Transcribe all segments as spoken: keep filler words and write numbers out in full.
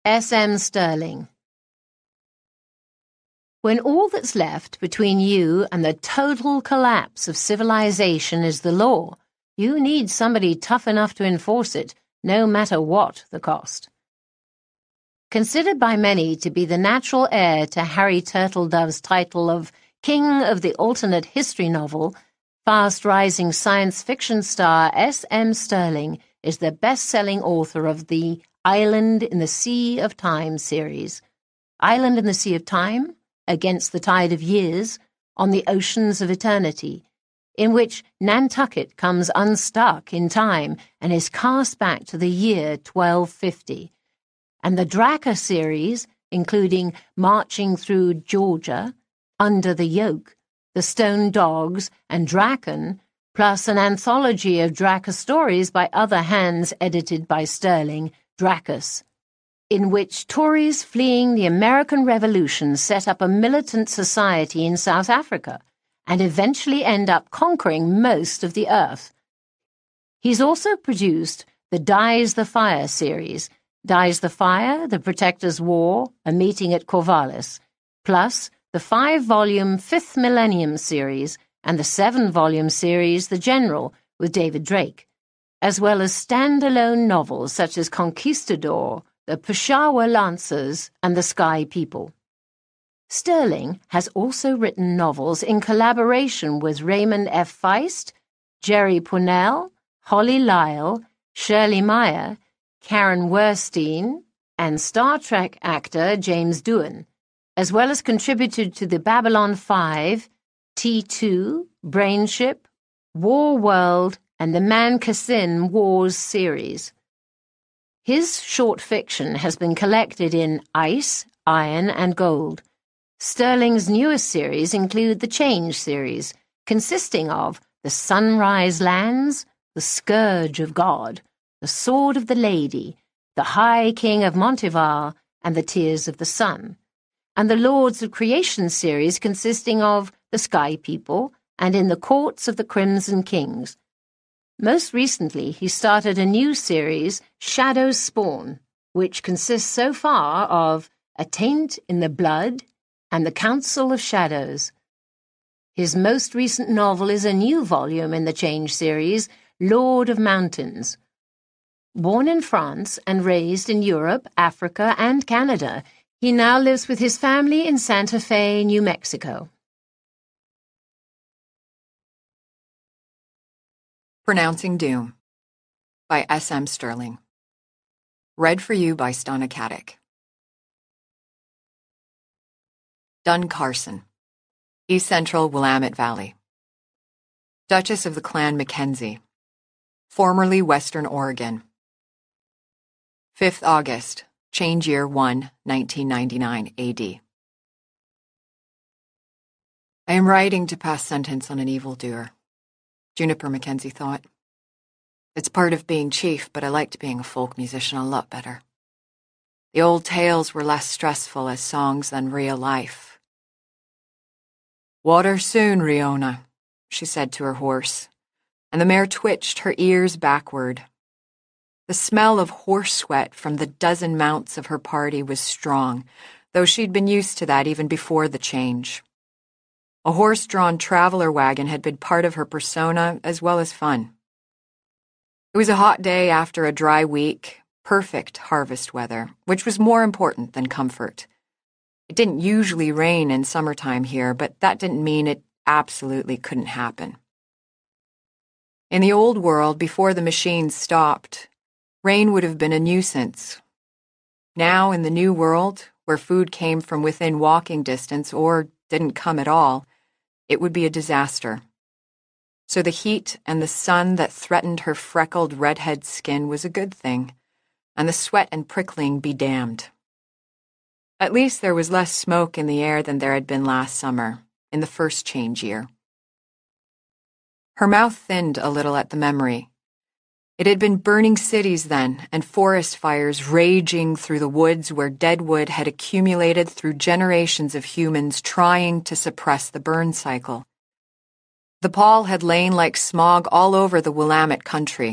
S M Stirling. When all that's left between you and the total collapse of civilization is the law, you need somebody tough enough to enforce it, no matter what the cost. Considered by many to be the natural heir to Harry Turtledove's title of King of the Alternate History novel, fast-rising science fiction star S M Stirling is the best-selling author of the Island in the Sea of Time series. Island in the Sea of Time, Against the Tide of Years, on the Oceans of Eternity, in which Nantucket comes unstuck in time and is cast back to the year twelve fifty, and the Draka series, including Marching Through Georgia, Under the Yoke, The Stone Dogs, and Draken, plus an anthology of Draka stories by other hands edited by Stirling, Drakus, in which Tories fleeing the American Revolution set up a militant society in South Africa and eventually end up conquering most of the earth. He's also produced the Dies the Fire series, Dies the Fire, The Protector's War, A Meeting at Corvallis, plus the five-volume Fifth Millennium series and the seven-volume series The General with David Drake, as well as standalone novels such as Conquistador, The Peshawar Lancers, and The Sky People. Stirling has also written novels in collaboration with Raymond F. Feist, Jerry Pournelle, Holly Lyle, Shirley Meyer, Karen Werstein, and Star Trek actor James Doohan, as well as contributed to the Babylon five, T two, Brainship, War World, and the Man Cassin Wars series. His short fiction has been collected in Ice, Iron, and Gold. Stirling's newest series include the Change series, consisting of The Sunrise Lands, The Scourge of God, The Sword of the Lady, The High King of Montevar, and The Tears of the Sun, and the Lords of Creation series consisting of The Sky People and In the Courts of the Crimson Kings. Most recently, he started a new series, Shadow's Spawn, which consists so far of A Taint in the Blood and The Council of Shadows. His most recent novel is a new volume in the Change series, Lord of Mountains. Born in France and raised in Europe, Africa, and Canada, he now lives with his family in Santa Fe, New Mexico. Pronouncing Doom by S M Stirling. Read for you by Stana Katic. Dun Carson, East Central Willamette Valley. Duchess of the Clan Mackenzie, formerly Western Oregon. fifth August, Change Year one, nineteen ninety-nine A D. I am writing to pass sentence on an evildoer, Juniper Mackenzie thought. It's part of being chief, but I liked being a folk musician a lot better. The old tales were less stressful as songs than real life. Water soon, Riona, she said to her horse, and the mare twitched her ears backward. The smell of horse sweat from the dozen mounts of her party was strong, though she'd been used to that even before the change. A horse-drawn traveler wagon had been part of her persona as well as fun. It was a hot day after a dry week, perfect harvest weather, which was more important than comfort. It didn't usually rain in summertime here, but that didn't mean it absolutely couldn't happen. In the old world, before the machines stopped, rain would have been a nuisance. Now, in the new world, where food came from within walking distance or didn't come at all, it would be a disaster. So the heat and the sun that threatened her freckled redhead skin was a good thing, and the sweat and prickling be damned. At least there was less smoke in the air than there had been last summer, in the first change year. Her mouth thinned a little at the memory. It had been burning cities then, and forest fires raging through the woods where dead wood had accumulated through generations of humans trying to suppress the burn cycle. The pall had lain like smog all over the Willamette country,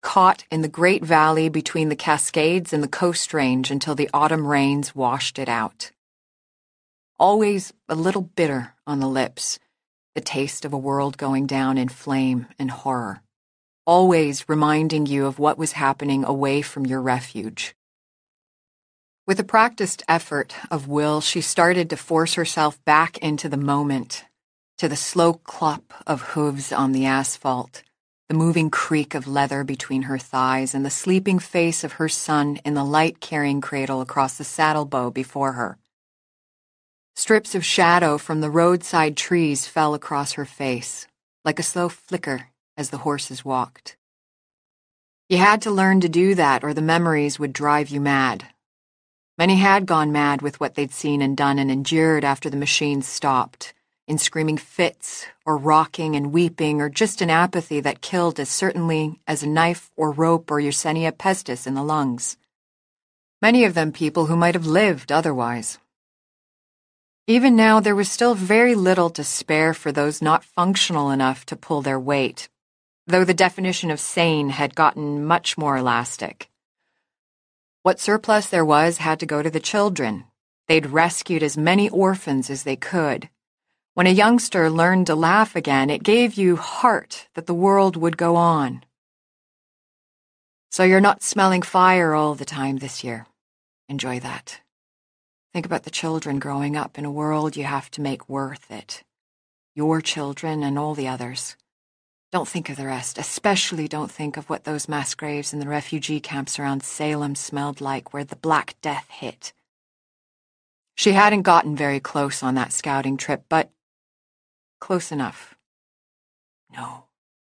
caught in the great valley between the Cascades and the Coast Range until the autumn rains washed it out. Always a little bitter on the lips, the taste of a world going down in flame and horror. Always reminding you of what was happening away from your refuge. With a practiced effort of will, she started to force herself back into the moment, to the slow clop of hooves on the asphalt, the moving creak of leather between her thighs, and the sleeping face of her son in the light carrying cradle across the saddle bow before her. Strips of shadow from the roadside trees fell across her face, like a slow flicker as the horses walked. You had to learn to do that, or the memories would drive you mad. Many had gone mad with what they'd seen and done and endured after the machines stopped, in screaming fits, or rocking and weeping, or just an apathy that killed as certainly as a knife or rope or Yersinia pestis in the lungs. Many of them people who might have lived otherwise. Even now, there was still very little to spare for those not functional enough to pull their weight, though the definition of sane had gotten much more elastic. What surplus there was had to go to the children. They'd rescued as many orphans as they could. When a youngster learned to laugh again, it gave you heart that the world would go on. So you're not smelling fire all the time this year. Enjoy that. Think about the children growing up in a world you have to make worth it. Your children and all the others. Don't think of the rest. Especially don't think of what those mass graves in the refugee camps around Salem smelled like, where the Black Death hit. She hadn't gotten very close on that scouting trip, but close enough. No.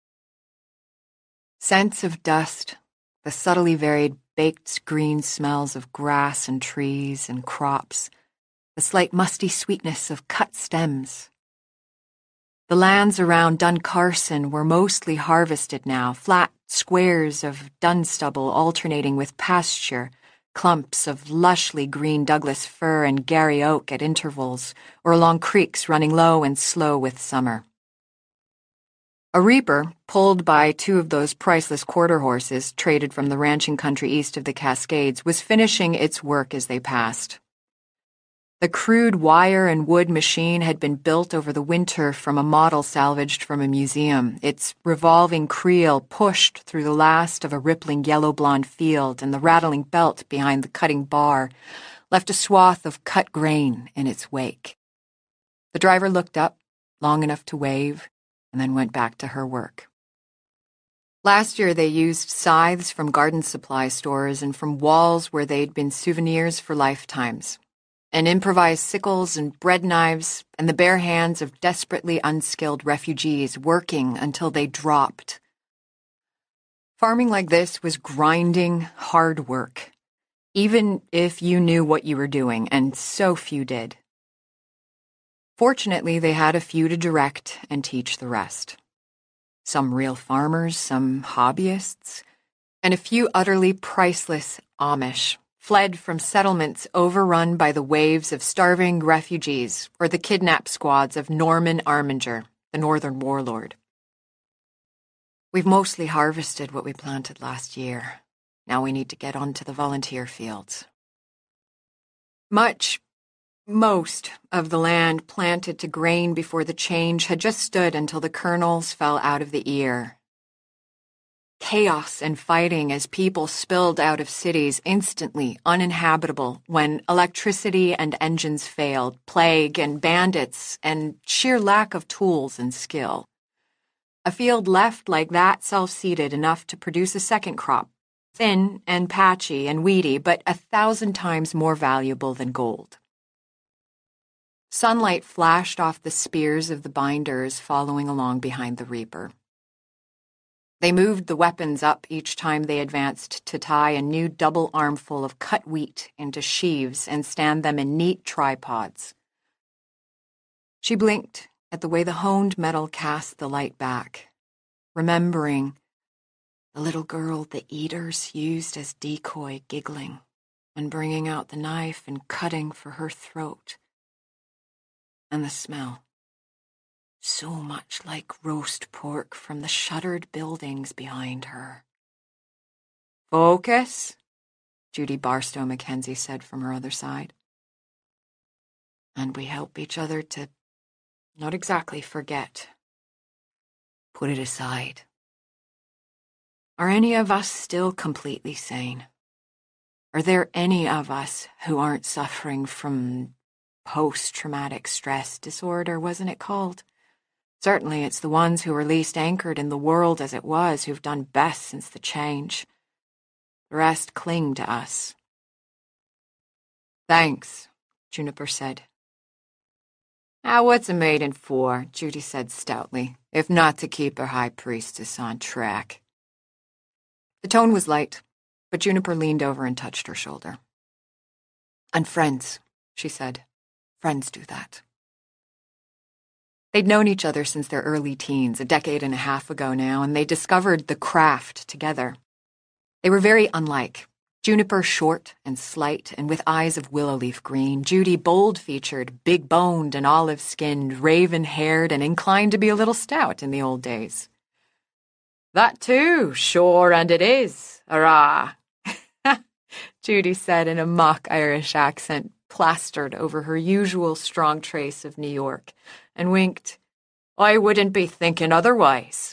Scents of dust, the subtly varied baked green smells of grass and trees and crops, the slight musty sweetness of cut stems. The lands around Duncarson were mostly harvested now, flat squares of dun stubble alternating with pasture, clumps of lushly green Douglas fir and Gary oak at intervals, or along creeks running low and slow with summer. A reaper, pulled by two of those priceless quarter horses traded from the ranching country east of the Cascades, was finishing its work as they passed. The crude wire and wood machine had been built over the winter from a model salvaged from a museum, its revolving creel pushed through the last of a rippling yellow-blonde field, and the rattling belt behind the cutting bar left a swath of cut grain in its wake. The driver looked up, long enough to wave, and then went back to her work. Last year they used scythes from garden supply stores and from walls where they'd been souvenirs for lifetimes, and improvised sickles and bread knives and the bare hands of desperately unskilled refugees working until they dropped. Farming like this was grinding, hard work, even if you knew what you were doing, and so few did. Fortunately, they had a few to direct and teach the rest. Some real farmers, some hobbyists, and a few utterly priceless Amish, fled from settlements overrun by the waves of starving refugees or the kidnap squads of Norman Arminger, the northern warlord. We've mostly harvested what we planted last year. Now we need to get onto the volunteer fields. Much Most of the land planted to grain before the change had just stood until the kernels fell out of the ear. Chaos and fighting as people spilled out of cities instantly uninhabitable when electricity and engines failed, plague and bandits, and sheer lack of tools and skill. A field left like that self-seeded enough to produce a second crop, thin and patchy and weedy, but a thousand times more valuable than gold. Sunlight flashed off the spears of the binders following along behind the reaper. They moved the weapons up each time they advanced to tie a new double armful of cut wheat into sheaves and stand them in neat tripods. She blinked at the way the honed metal cast the light back, remembering the little girl the eaters used as decoy giggling and bringing out the knife and cutting for her throat. And the smell, so much like roast pork from the shuttered buildings behind her. Focus, Judy Barstow Mackenzie said from her other side. And we help each other to not exactly forget. Put it aside. Are any of us still completely sane? Are there any of us who aren't suffering from post-traumatic stress disorder, wasn't it called? Certainly it's the ones who are least anchored in the world as it was who've done best since the change. The rest cling to us. Thanks, Juniper said. Ah, what's a maiden for, Judy said stoutly, if not to keep her high priestess on track? The tone was light, but Juniper leaned over and touched her shoulder. And friends, she said. Friends do that. They'd known each other since their early teens, a decade and a half ago now, and they discovered the craft together. They were very unlike. Juniper short and slight and with eyes of willow leaf green, Judy bold-featured, big-boned and olive-skinned, raven-haired and inclined to be a little stout in the old days. That too, sure and it is, arrah, Judy said in a mock Irish accent plastered over her usual strong trace of New York, and winked. I wouldn't be thinking otherwise.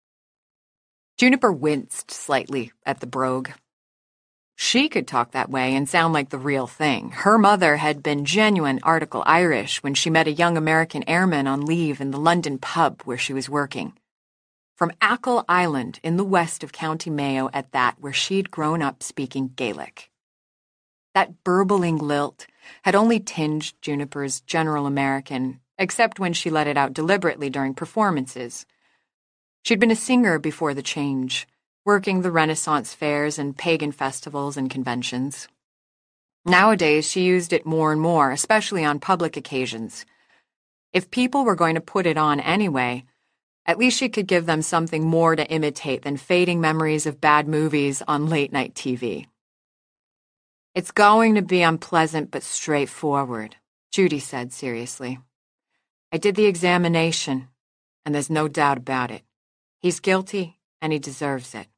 Juniper winced slightly at the brogue. She could talk that way and sound like the real thing. Her mother had been genuine article Irish when she met a young American airman on leave in the London pub where she was working. From Achill Island in the west of County Mayo at that, where she'd grown up speaking Gaelic. That burbling lilt had only tinged Juniper's general American, except when she let it out deliberately during performances. She'd been a singer before the change, working the Renaissance fairs and pagan festivals and conventions. Nowadays, she used it more and more, especially on public occasions. If people were going to put it on anyway, at least she could give them something more to imitate than fading memories of bad movies on late-night T V. It's going to be unpleasant but straightforward, Judy said seriously. I did the examination, and there's no doubt about it. He's guilty, and he deserves it.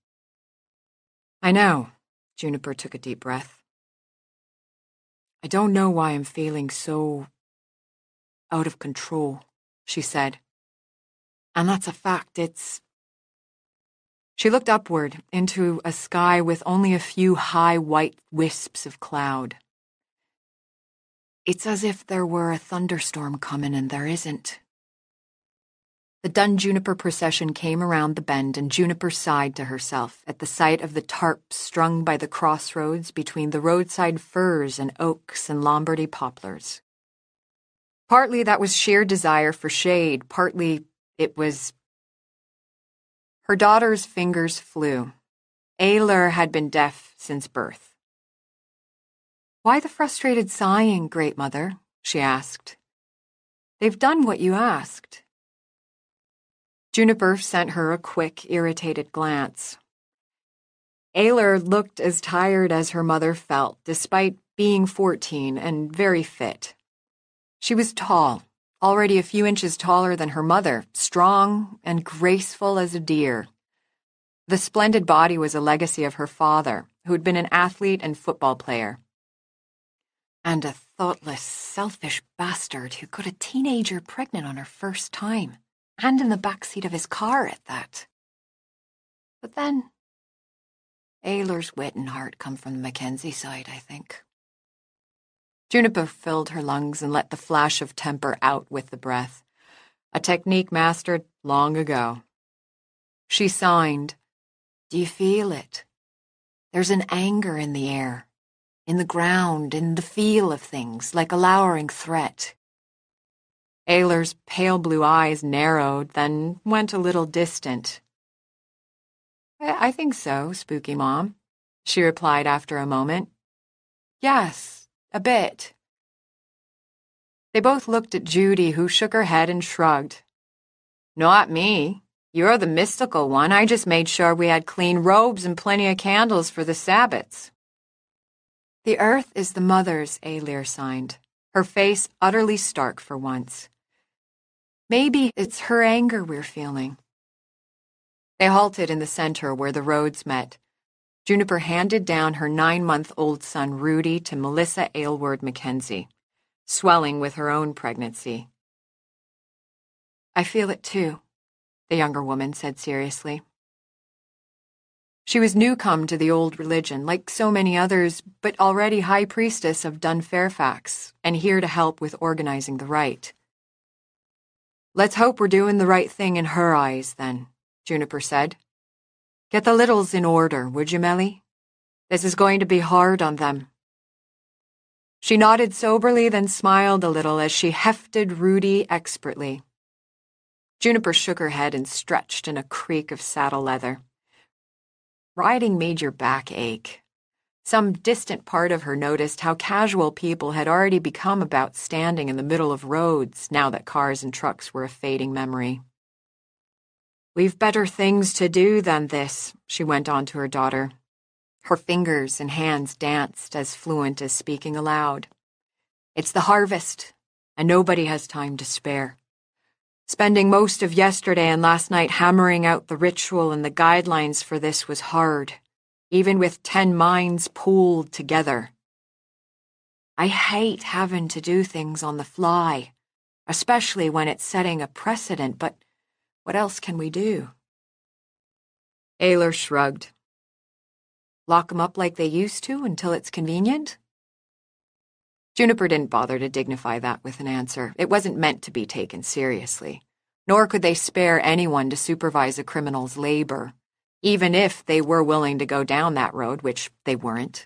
I know, Juniper took a deep breath. I don't know why I'm feeling so out of control, she said. And that's a fact, it's... She looked upward into a sky with only a few high white wisps of cloud. It's as if there were a thunderstorm coming and there isn't. The Dun-Juniper procession came around the bend and Juniper sighed to herself at the sight of the tarps strung by the crossroads between the roadside firs and oaks and Lombardy poplars. Partly that was sheer desire for shade, partly it was... Her daughter's fingers flew. Ayler had been deaf since birth. Why the frustrated sighing, Great Mother? She asked. They've done what you asked. Juniper sent her a quick, irritated glance. Ayler looked as tired as her mother felt, despite being fourteen and very fit. She was tall, already a few inches taller than her mother, strong and graceful as a deer. The splendid body was a legacy of her father, who had been an athlete and football player. And a thoughtless, selfish bastard who got a teenager pregnant on her first time, and in the backseat of his car at that. But then, Ayler's wit and heart come from the Mackenzie side, I think. Juniper filled her lungs and let the flash of temper out with the breath, a technique mastered long ago. She signed. Do you feel it? There's an anger in the air, in the ground, in the feel of things, like a lowering threat. Ayler's pale blue eyes narrowed, then went a little distant. I, I think so, Spooky Mom, she replied after a moment. Yes. A bit. They both looked at Judy, who shook her head and shrugged. Not me. You're the mystical one. I just made sure we had clean robes and plenty of candles for the Sabbats. The earth is the mother's, Ayler signed, her face utterly stark for once. Maybe it's her anger we're feeling. They halted in the center where the roads met. Juniper handed down her nine-month-old son Rudy to Melissa Aylward Mackenzie, swelling with her own pregnancy. "I feel it too," the younger woman said seriously. She was newcome to the old religion, like so many others, but already High Priestess of Dun Fairfax, and here to help with organizing the rite. "Let's hope we're doing the right thing in her eyes, then," Juniper said. "Get the littles in order, would you, Melly? This is going to be hard on them." She nodded soberly, then smiled a little as she hefted Rudy expertly. Juniper shook her head and stretched in a creak of saddle leather. Riding made your back ache. Some distant part of her noticed how casual people had already become about standing in the middle of roads now that cars and trucks were a fading memory. "We've better things to do than this," she went on to her daughter. Her fingers and hands danced as fluent as speaking aloud. "It's the harvest, and nobody has time to spare. Spending most of yesterday and last night hammering out the ritual and the guidelines for this was hard, even with ten minds pooled together. I hate having to do things on the fly, especially when it's setting a precedent, but what else can we do?" Ayler shrugged. "Lock 'em up like they used to until it's convenient?" Juniper didn't bother to dignify that with an answer. It wasn't meant to be taken seriously, nor could they spare anyone to supervise a criminal's labor, even if they were willing to go down that road, which they weren't.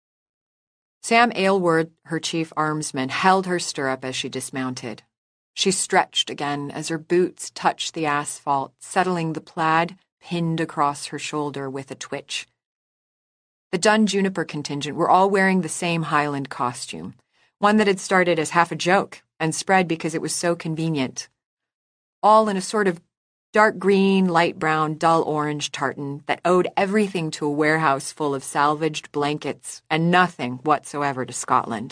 Sam Aylward, her chief armsman, held her stirrup as she dismounted. She stretched again as her boots touched the asphalt, settling the plaid pinned across her shoulder with a twitch. The Dun Juniper contingent were all wearing the same Highland costume, one that had started as half a joke and spread because it was so convenient. All in a sort of dark green, light brown, dull orange tartan that owed everything to a warehouse full of salvaged blankets and nothing whatsoever to Scotland.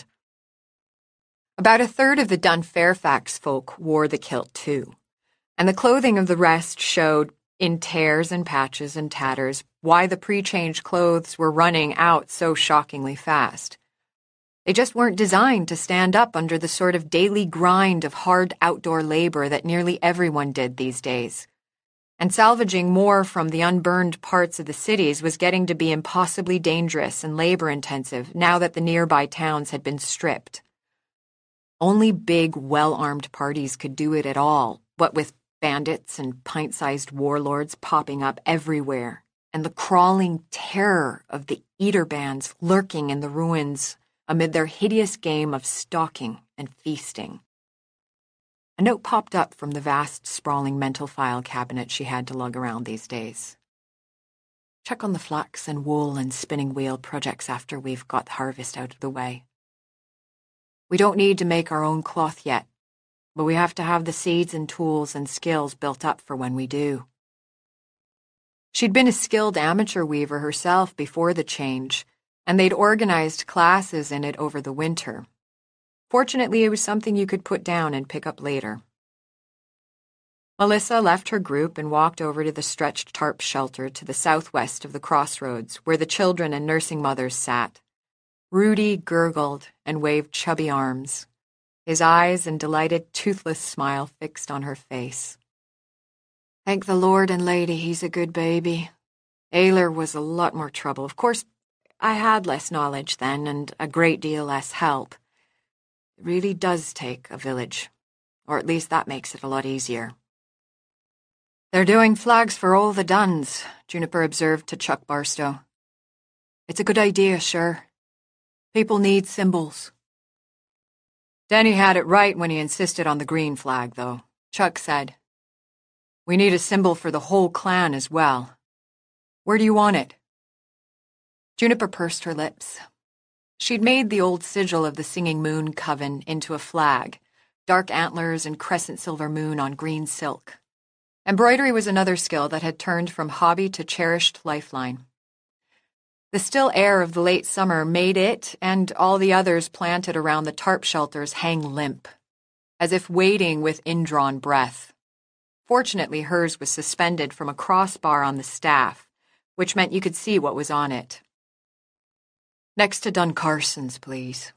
About a third of the Dun Fairfax folk wore the kilt too, and the clothing of the rest showed, in tears and patches and tatters, why the pre-changed clothes were running out so shockingly fast. They just weren't designed to stand up under the sort of daily grind of hard outdoor labor that nearly everyone did these days. And salvaging more from the unburned parts of the cities was getting to be impossibly dangerous and labor-intensive now that the nearby towns had been stripped. Only big, well-armed parties could do it at all, what with bandits and pint-sized warlords popping up everywhere, and the crawling terror of the eater bands lurking in the ruins amid their hideous game of stalking and feasting. A note popped up from the vast, sprawling mental file cabinet she had to lug around these days. "Check on the flax and wool and spinning wheel projects after we've got the harvest out of the way. We don't need to make our own cloth yet, but we have to have the seeds and tools and skills built up for when we do." She'd been a skilled amateur weaver herself before the change, and they'd organized classes in it over the winter. Fortunately, it was something you could put down and pick up later. Melissa left her group and walked over to the stretched tarp shelter to the southwest of the crossroads, where the children and nursing mothers sat. Rudy gurgled and waved chubby arms, his eyes and delighted, toothless smile fixed on her face. "Thank the Lord and Lady he's a good baby. Ayler was a lot more trouble. Of course, I had less knowledge then and a great deal less help. It really does take a village, or at least that makes it a lot easier." "They're doing flags for all the Duns," Juniper observed to Chuck Barstow. "It's a good idea, sure. People need symbols." "Denny had it right when he insisted on the green flag, though," Chuck said. "We need a symbol for the whole clan as well. Where do you want it?" Juniper pursed her lips. She'd made the old sigil of the Singing Moon Coven into a flag, dark antlers and crescent silver moon on green silk. Embroidery was another skill that had turned from hobby to cherished lifeline. The still air of the late summer made it and all the others planted around the tarp shelters hang limp, as if waiting with indrawn breath. Fortunately, hers was suspended from a crossbar on the staff, which meant you could see what was on it. Next to Duncarson's, please.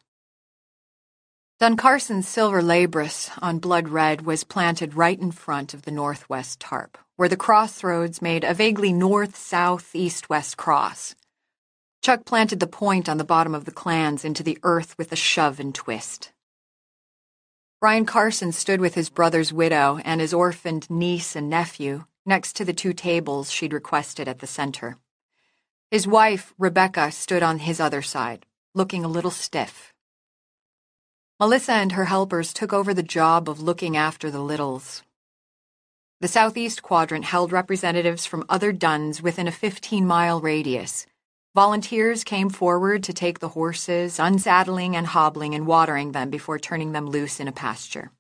Duncarson's silver labrys on blood red was planted right in front of the northwest tarp, where the crossroads made a vaguely north-south-east-west cross. Chuck planted the point on the bottom of the clans into the earth with a shove and twist. Brian Carson stood with his brother's widow and his orphaned niece and nephew next to the two tables she'd requested at the center. His wife, Rebecca, stood on his other side, looking a little stiff. Melissa and her helpers took over the job of looking after the littles. The southeast quadrant held representatives from other Duns within a fifteen-mile radius. Volunteers came forward to take the horses, unsaddling and hobbling and watering them before turning them loose in a pasture.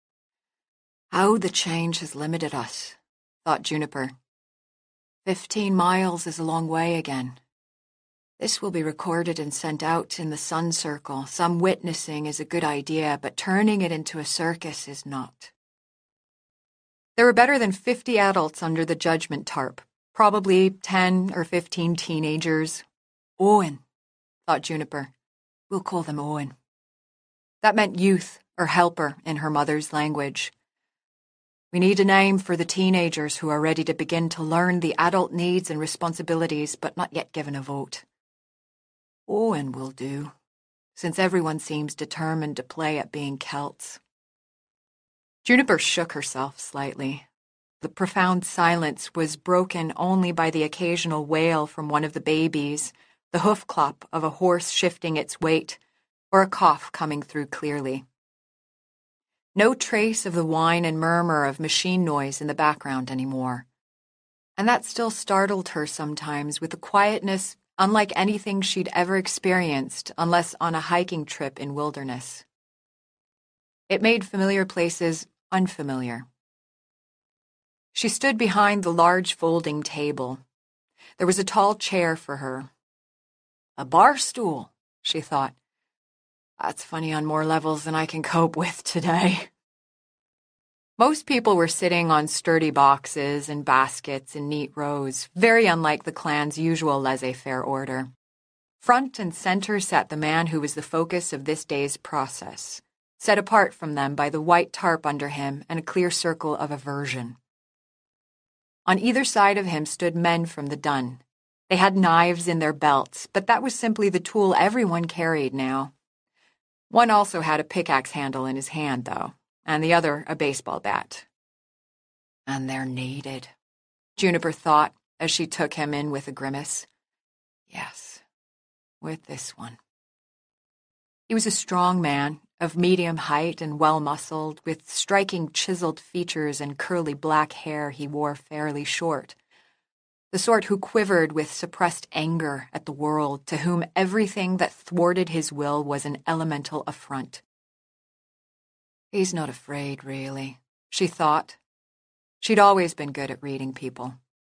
How the change has limited us, thought Juniper. Fifteen miles is a long way again. This will be recorded and sent out in the Sun Circle. Some witnessing is a good idea, but turning it into a circus is not. There were better than fifty adults under the judgment tarp, probably ten or fifteen teenagers. Owen, thought Juniper. We'll call them Owen. That meant youth or helper in her mother's language. We need a name for the teenagers who are ready to begin to learn the adult needs and responsibilities but not yet given a vote. Owen will do, since everyone seems determined to play at being Celts. Juniper shook herself slightly. The profound silence was broken only by the occasional wail from one of the babies, the hoof clop of a horse shifting its weight, or a cough coming through clearly. No trace of the whine and murmur of machine noise in the background anymore. And that still startled her sometimes with a quietness unlike anything she'd ever experienced unless on a hiking trip in wilderness. It made familiar places unfamiliar. She stood behind the large folding table. There was a tall chair for her. A bar stool, she thought. That's funny on more levels than I can cope with today. Most people were sitting on sturdy boxes and baskets in neat rows, very unlike the clan's usual laissez-faire order. Front and center sat the man who was the focus of this day's process, set apart from them by the white tarp under him and a clear circle of aversion. On either side of him stood men from the Dun. They had knives in their belts, but that was simply the tool everyone carried now. One also had a pickaxe handle in his hand, though, and the other a baseball bat. And they're needed, Juniper thought as she took him in with a grimace. Yes, with this one. He was a strong man, of medium height and well-muscled, with striking chiseled features and curly black hair he wore fairly short. The sort who quivered with suppressed anger at the world, to whom everything that thwarted his will was an elemental affront. He's not afraid, really, she thought. She'd always been good at reading people.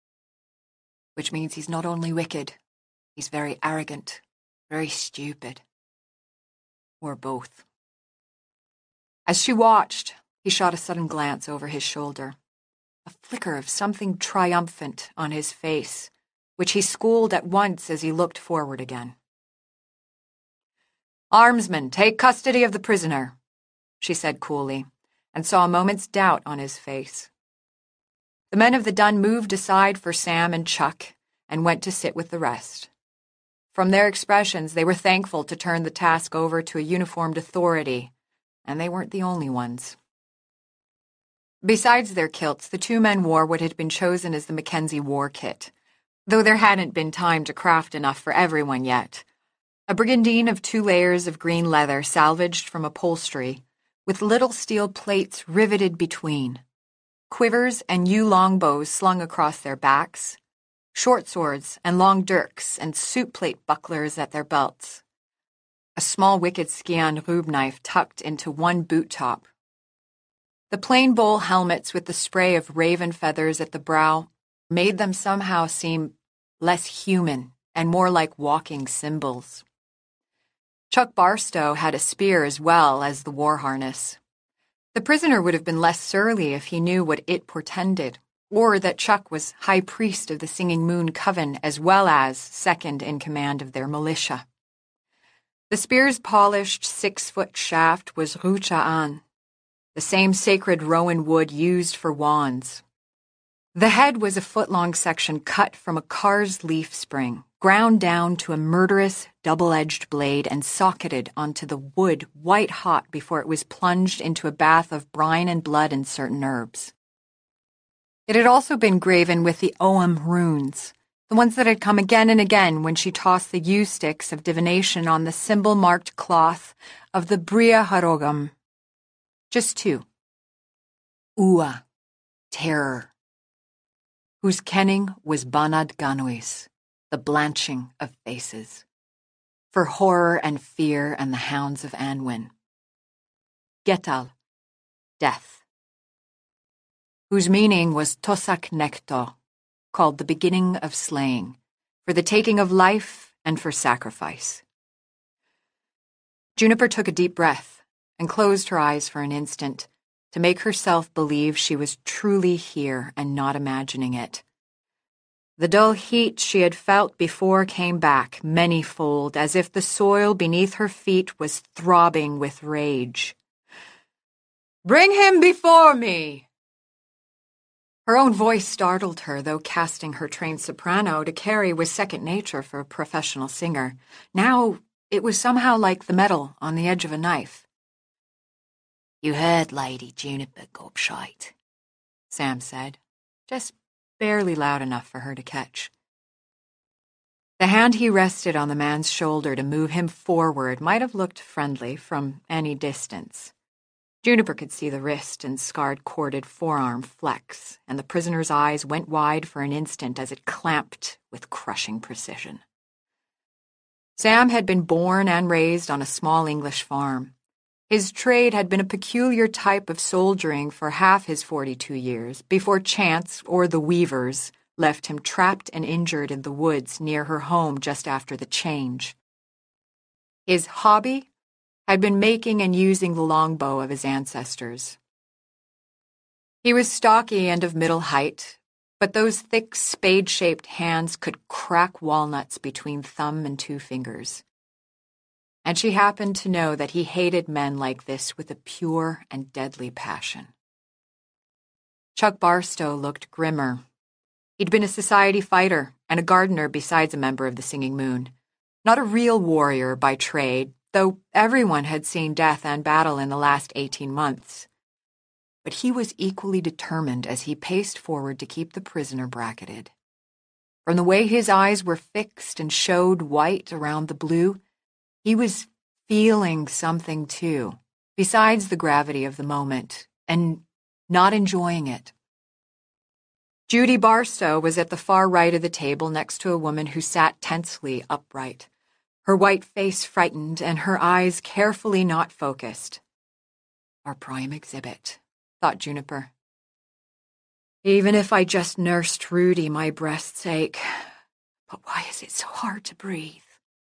Which means he's not only wicked, he's very arrogant, very stupid. Or both. As she watched, he shot a sudden glance over his shoulder. A flicker of something triumphant on his face, which he schooled at once as he looked forward again. "Armsman, take custody of the prisoner," she said coolly, and saw a moment's doubt on his face. The men of the Dun moved aside for Sam and Chuck and went to sit with the rest. From their expressions, they were thankful to turn the task over to a uniformed authority, and they weren't the only ones. Besides their kilts, the two men wore what had been chosen as the Mackenzie war kit, though there hadn't been time to craft enough for everyone yet. A brigandine of two layers of green leather salvaged from upholstery, with little steel plates riveted between, quivers and yew longbows slung across their backs, short swords and long dirks and soup plate bucklers at their belts, a small wicked Skian rube knife tucked into one boot top. The plain bowl helmets with the spray of raven feathers at the brow made them somehow seem less human and more like walking symbols. Chuck Barstow had a spear as well as the war harness. The prisoner would have been less surly if he knew what it portended, or that Chuck was high priest of the Singing Moon Coven as well as second in command of their militia. The spear's polished six-foot shaft was rucha'an, the same sacred rowan wood used for wands. The head was a foot-long section cut from a car's leaf spring, ground down to a murderous, double-edged blade and socketed onto the wood white-hot before it was plunged into a bath of brine and blood and certain herbs. It had also been graven with the Ogham runes, the ones that had come again and again when she tossed the yew sticks of divination on the symbol-marked cloth of the Bria Harogam. Just two. Ua, terror, whose kenning was Banad Ganuis, the blanching of faces, for horror and fear and the hounds of Anwen. Getal, death, whose meaning was Tosak Nekto, called the beginning of slaying, for the taking of life and for sacrifice. Juniper took a deep breath and closed her eyes for an instant to make herself believe she was truly here and not imagining it. The dull heat she had felt before came back many-fold, as if the soil beneath her feet was throbbing with rage. "Bring him before me!" Her own voice startled her, though casting her trained soprano to carry was second nature for a professional singer. Now it was somehow like the metal on the edge of a knife. "You heard Lady Juniper, gobshite," Sam said, just barely loud enough for her to catch. The hand he rested on the man's shoulder to move him forward might have looked friendly from any distance. Juniper could see the wrist and scarred corded forearm flex, and the prisoner's eyes went wide for an instant as it clamped with crushing precision. Sam had been born and raised on a small English farm. His trade had been a peculiar type of soldiering for half his forty-two years, before chance, or the weavers, left him trapped and injured in the woods near her home just after the change. His hobby had been making and using the longbow of his ancestors. He was stocky and of middle height, but those thick spade-shaped hands could crack walnuts between thumb and two fingers. And she happened to know that he hated men like this with a pure and deadly passion. Chuck Barstow looked grimmer. He'd been a society fighter and a gardener besides a member of the Singing Moon. Not a real warrior by trade, though everyone had seen death and battle in the last eighteen months. But he was equally determined as he paced forward to keep the prisoner bracketed. From the way his eyes were fixed and showed white around the blue, he was feeling something too, besides the gravity of the moment, and not enjoying it. Judy Barstow was at the far right of the table next to a woman who sat tensely upright, her white face frightened and her eyes carefully not focused. Our prime exhibit, thought Juniper. Even if I just nursed Rudy, my breasts ache. But why is it so hard to breathe?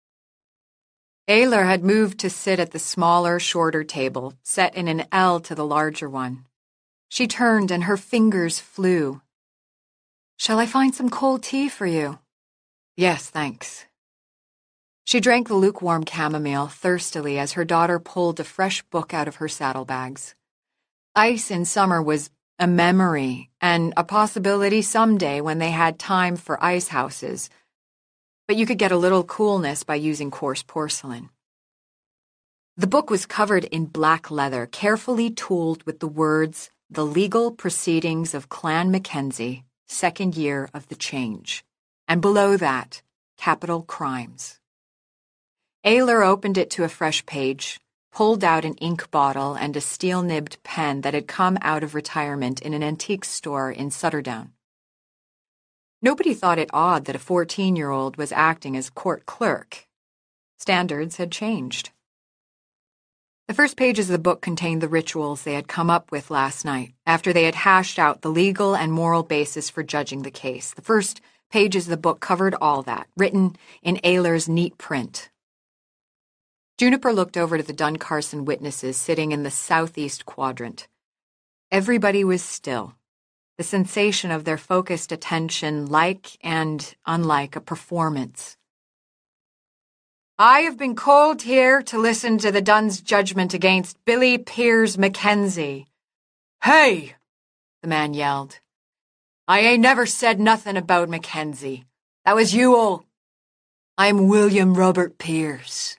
Ayler had moved to sit at the smaller, shorter table, set in an L to the larger one. She turned and her fingers flew. "Shall I find some cold tea for you?" "Yes, thanks." She drank the lukewarm chamomile thirstily as her daughter pulled a fresh book out of her saddlebags. Ice in summer was a memory and a possibility someday when they had time for ice houses, but you could get a little coolness by using coarse porcelain. The book was covered in black leather, carefully tooled with the words, "The Legal Proceedings of Clan Mackenzie, Second Year of the Change," and below that, Capital Crimes. Ayler opened it to a fresh page, pulled out an ink bottle and a steel-nibbed pen that had come out of retirement in an antique store in Sutterdown. Nobody thought it odd that a fourteen-year-old was acting as court clerk. Standards had changed. The first pages of the book contained the rituals they had come up with last night, after they had hashed out the legal and moral basis for judging the case. The first pages of the book covered all that, written in Ayler's neat print. Juniper looked over to the Duncarson witnesses sitting in the southeast quadrant. Everybody was still. the sensation of their focused attention like and unlike a performance. I have been called here to listen to the Dun's judgment against Billy Piers Mackenzie. Hey! The man yelled. I ain't never said nothing about Mackenzie. That was you all. I'm William Robert Pierce.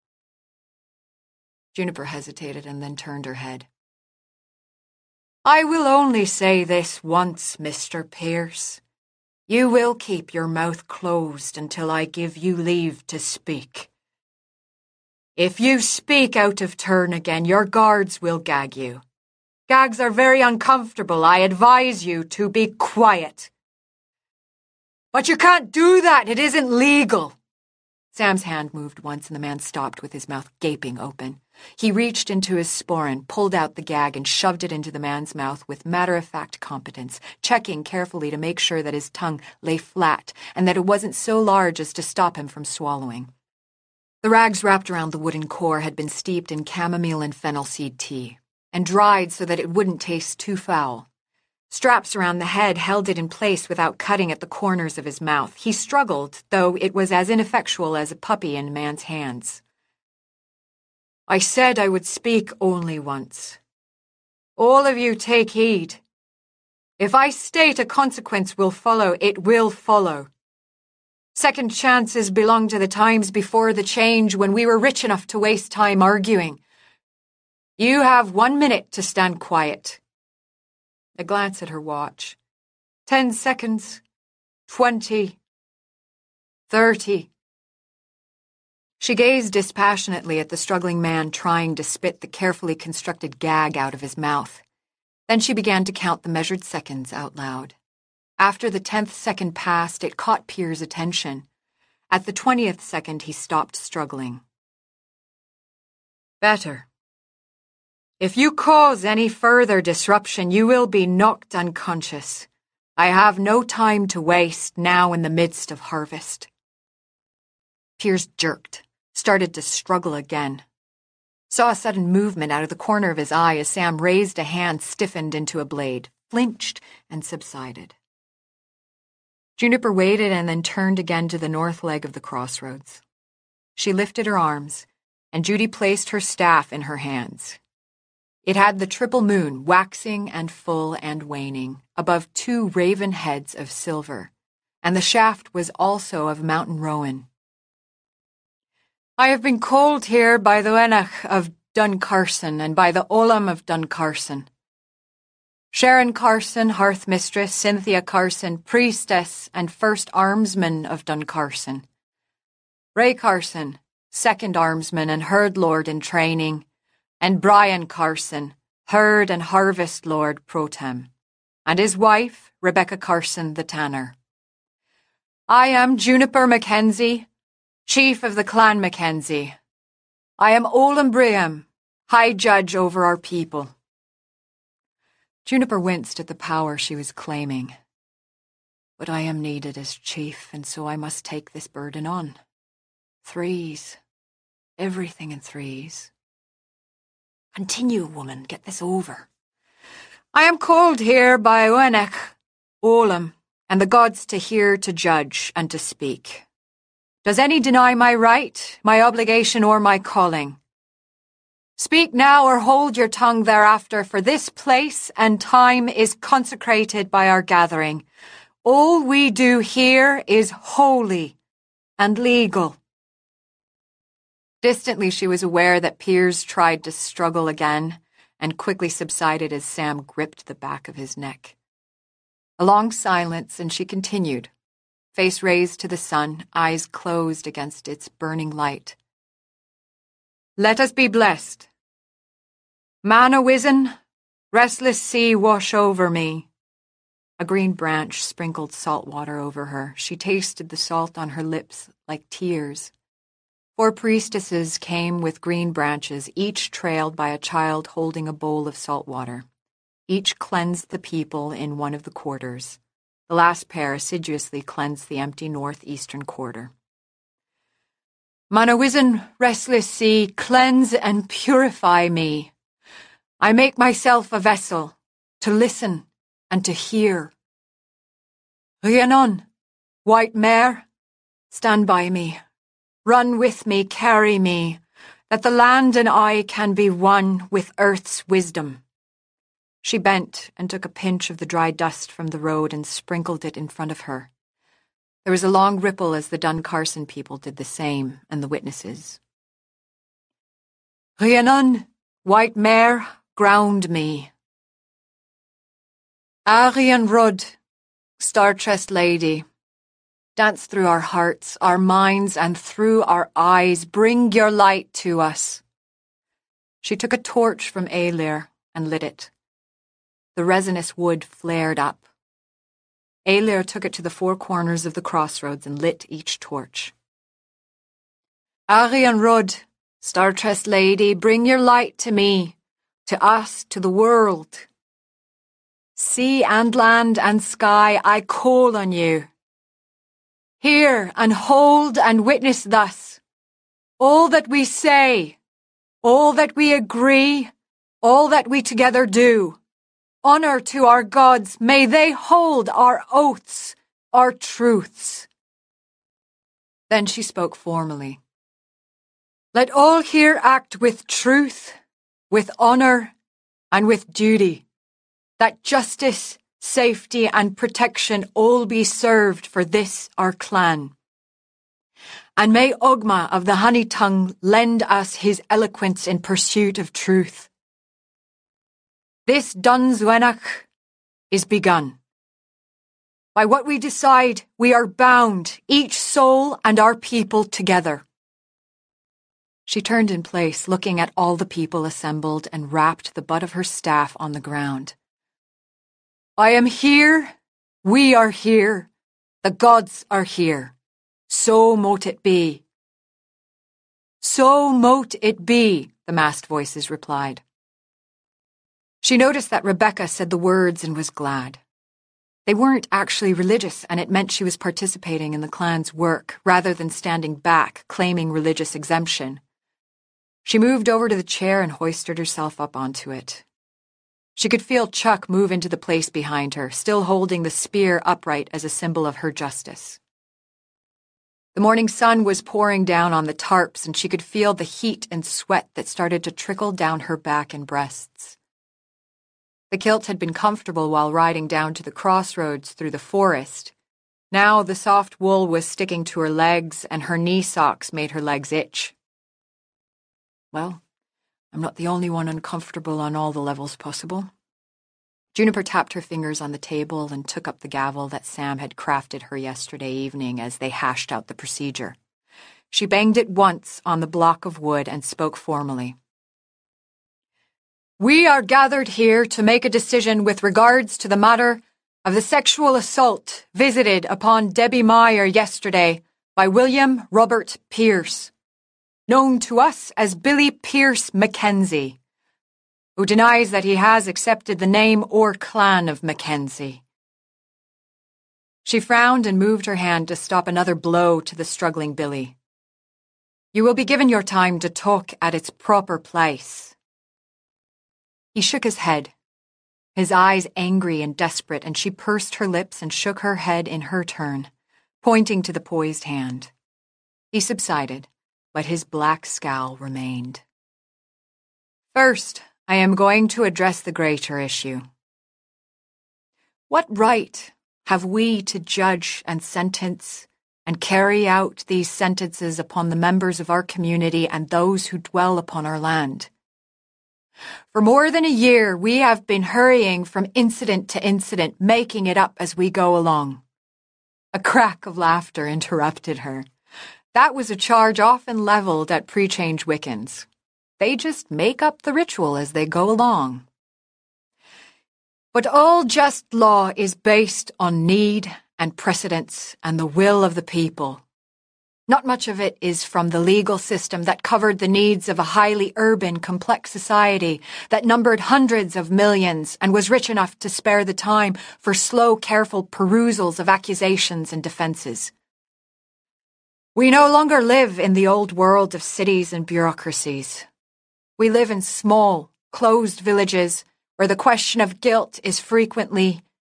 Juniper hesitated and then turned her head. I will only say this once, Mister Pierce. You will keep your mouth closed until I give you leave to speak. If you speak out of turn again, your guards will gag you. Gags are very uncomfortable. I advise you to be quiet. But you can't do that. It isn't legal. Sam's hand moved once and the man stopped with his mouth gaping open. He reached into his sporran, pulled out the gag, and shoved it into the man's mouth with matter-of-fact competence, checking carefully to make sure that his tongue lay flat and that it wasn't so large as to stop him from swallowing. The rags wrapped around the wooden core had been steeped in chamomile and fennel seed tea, and dried so that it wouldn't taste too foul. Straps around the head held it in place without cutting at the corners of his mouth. He struggled, though it was as ineffectual as a puppy in a man's hands. I said I would speak only once. All of you take heed. If I state a consequence will follow, it will follow. Second chances belong to the times before the change when we were rich enough to waste time arguing. You have one minute to stand quiet. A glance at her watch. Ten seconds. Twenty. Thirty. She gazed dispassionately at the struggling man trying to spit the carefully constructed gag out of his mouth. Then she began to count the measured seconds out loud. After the tenth second passed, it caught Pierre's attention. At the twentieth second, he stopped struggling. Better. If you cause any further disruption, you will be knocked unconscious. I have no time to waste now in the midst of harvest. Pierce jerked, started to struggle again. Saw a sudden movement out of the corner of his eye as Sam raised a hand stiffened into a blade, flinched, and subsided. Juniper waited and then turned again to the north leg of the crossroads. She lifted her arms, and Judy placed her staff in her hands. It had the triple moon, waxing and full and waning, above two raven heads of silver, and the shaft was also of Mountain Rowan. I have been called here by the Wenach of Duncarson and by the Olam of Duncarson. Sharon Carson, hearth mistress, Cynthia Carson, priestess and first armsman of Duncarson. Ray Carson, second armsman and herd lord in training, and Brian Carson, herd and harvest lord pro tem, and his wife, Rebecca Carson, the tanner. I am Juniper Mackenzie, chief of the clan Mackenzie. I am Olam Briam, high judge over our people. Juniper winced at the power she was claiming. But I am needed as chief, and so I must take this burden on. Threes. Everything in threes. Continue, woman. Get this over. I am called here by Wenach, Olam, and the gods to hear, to judge, and to speak. Does any deny my right, my obligation, or my calling? Speak now or hold your tongue thereafter, for this place and time is consecrated by our gathering. All we do here is holy and legal. Distantly, she was aware that Piers tried to struggle again and quickly subsided as Sam gripped the back of his neck. A long silence, and she continued, face raised to the sun, eyes closed against its burning light. Let us be blessed. Manawizan, restless sea wash over me. A green branch sprinkled salt water over her. She tasted the salt on her lips like tears. Four priestesses came with green branches, each trailed by a child holding a bowl of salt water. Each cleansed the people in one of the quarters. The last pair assiduously cleansed the empty northeastern quarter. Manawizan, restless sea, cleanse and purify me. I make myself a vessel, to listen and to hear. Rhiannon, white mare, stand by me. Run with me, carry me, that the land and I can be one with earth's wisdom. She bent and took a pinch of the dry dust from the road and sprinkled it in front of her. There was a long ripple as the Duncarson people did the same, and the witnesses. Rhiannon, white mare, ground me. Arian Rudd, star-tressed lady, dance through our hearts, our minds, and through our eyes. Bring your light to us. She took a torch from Alir and lit it. The resinous wood flared up. Alir took it to the four corners of the crossroads and lit each torch. Arian Rudd, star-tressed lady, bring your light to me, to us, to the world. Sea and land and sky, I call on you. Hear and hold and witness thus. All that we say, all that we agree, all that we together do. Honor to our gods, may they hold our oaths, our truths. Then she spoke formally. Let all here act with truth, with honor, and with duty, that justice, safety, and protection all be served for this our clan. And may Ogma of the Honey Tongue lend us his eloquence in pursuit of truth. This Dunswenach is begun. By what we decide, we are bound, each soul and our people together. She turned in place, looking at all the people assembled, and rapped the butt of her staff on the ground. I am here, we are here, the gods are here. So mote it be. So mote it be, the massed voices replied. She noticed that Rebecca said the words and was glad. They weren't actually religious, and it meant she was participating in the clan's work rather than standing back, claiming religious exemption. She moved over to the chair and hoisted herself up onto it. She could feel Chuck move into the place behind her, still holding the spear upright as a symbol of her justice. The morning sun was pouring down on the tarps, and she could feel the heat and sweat that started to trickle down her back and breasts. The kilt had been comfortable while riding down to the crossroads through the forest. Now the soft wool was sticking to her legs, and her knee socks made her legs itch. Well, I'm not the only one uncomfortable on all the levels possible. Juniper tapped her fingers on the table and took up the gavel that Sam had crafted her yesterday evening as they hashed out the procedure. She banged it once on the block of wood and spoke formally. We are gathered here to make a decision with regards to the matter of the sexual assault visited upon Debbie Meyer yesterday by William Robert Pierce, known to us as Billy Pierce Mackenzie, who denies that he has accepted the name or clan of Mackenzie. She frowned and moved her hand to stop another blow to the struggling Billy. You will be given your time to talk at its proper place. He shook his head, his eyes angry and desperate, and she pursed her lips and shook her head in her turn, pointing to the poised hand. He subsided, but his black scowl remained. First, I am going to address the greater issue. What right have we to judge and sentence and carry out these sentences upon the members of our community and those who dwell upon our land? For more than a year, we have been hurrying from incident to incident, making it up as we go along. A crack of laughter interrupted her. That was a charge often leveled at pre-change Wiccans. They just make up the ritual as they go along. But all just law is based on need and precedence and the will of the people. Not much of it is from the legal system that covered the needs of a highly urban, complex society that numbered hundreds of millions and was rich enough to spare the time for slow, careful perusals of accusations and defenses. We no longer live in the old world of cities and bureaucracies. We live in small, closed villages where the question of guilt is frequently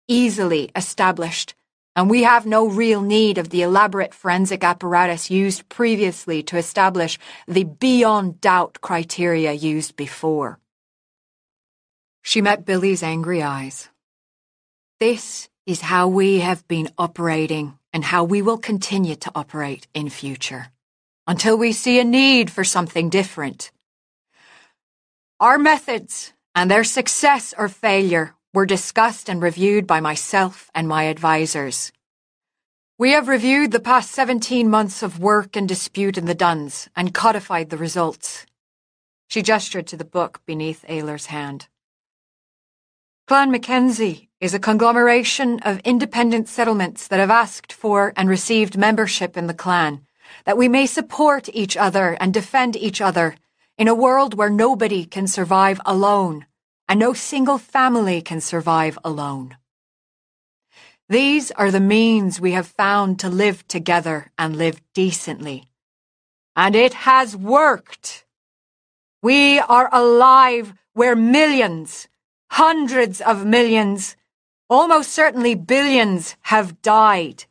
easily established, and we have no real need of the elaborate forensic apparatus used previously to establish the beyond doubt criteria used before. She met Billy's angry eyes. This is how we have been operating and how we will continue to operate in future, until we see a need for something different. Our methods and their success or failure were discussed and reviewed by myself and my advisors. We have reviewed the past seventeen months of work and dispute in the Duns and codified the results. She gestured to the book beneath Ayler's hand. Clan Mackenzie is a conglomeration of independent settlements that have asked for and received membership in the clan, that we may support each other and defend each other in a world where nobody can survive alone, and no single family can survive alone. These are the means we have found to live together and live decently. And it has worked. We are alive where millions, hundreds of millions, almost certainly billions have died.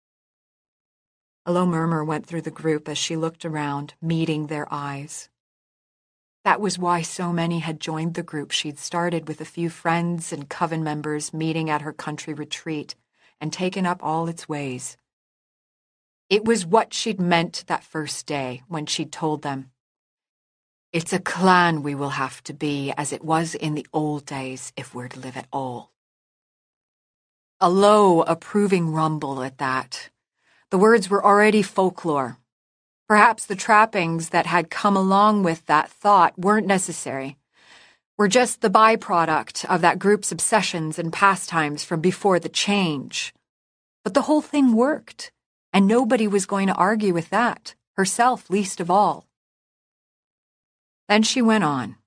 A low murmur went through the group as she looked around, meeting their eyes. That was why so many had joined the group she'd started with a few friends and coven members meeting at her country retreat and taken up all its ways. It was what she'd meant that first day when she'd told them, "It's a clan we will have to be as it was in the old days if we're to live at all." A low, approving rumble at that. The words were already folklore. Perhaps the trappings that had come along with that thought weren't necessary, were just the byproduct of that group's obsessions and pastimes from before the change. But the whole thing worked, and nobody was going to argue with that, herself least of all. Then she went on.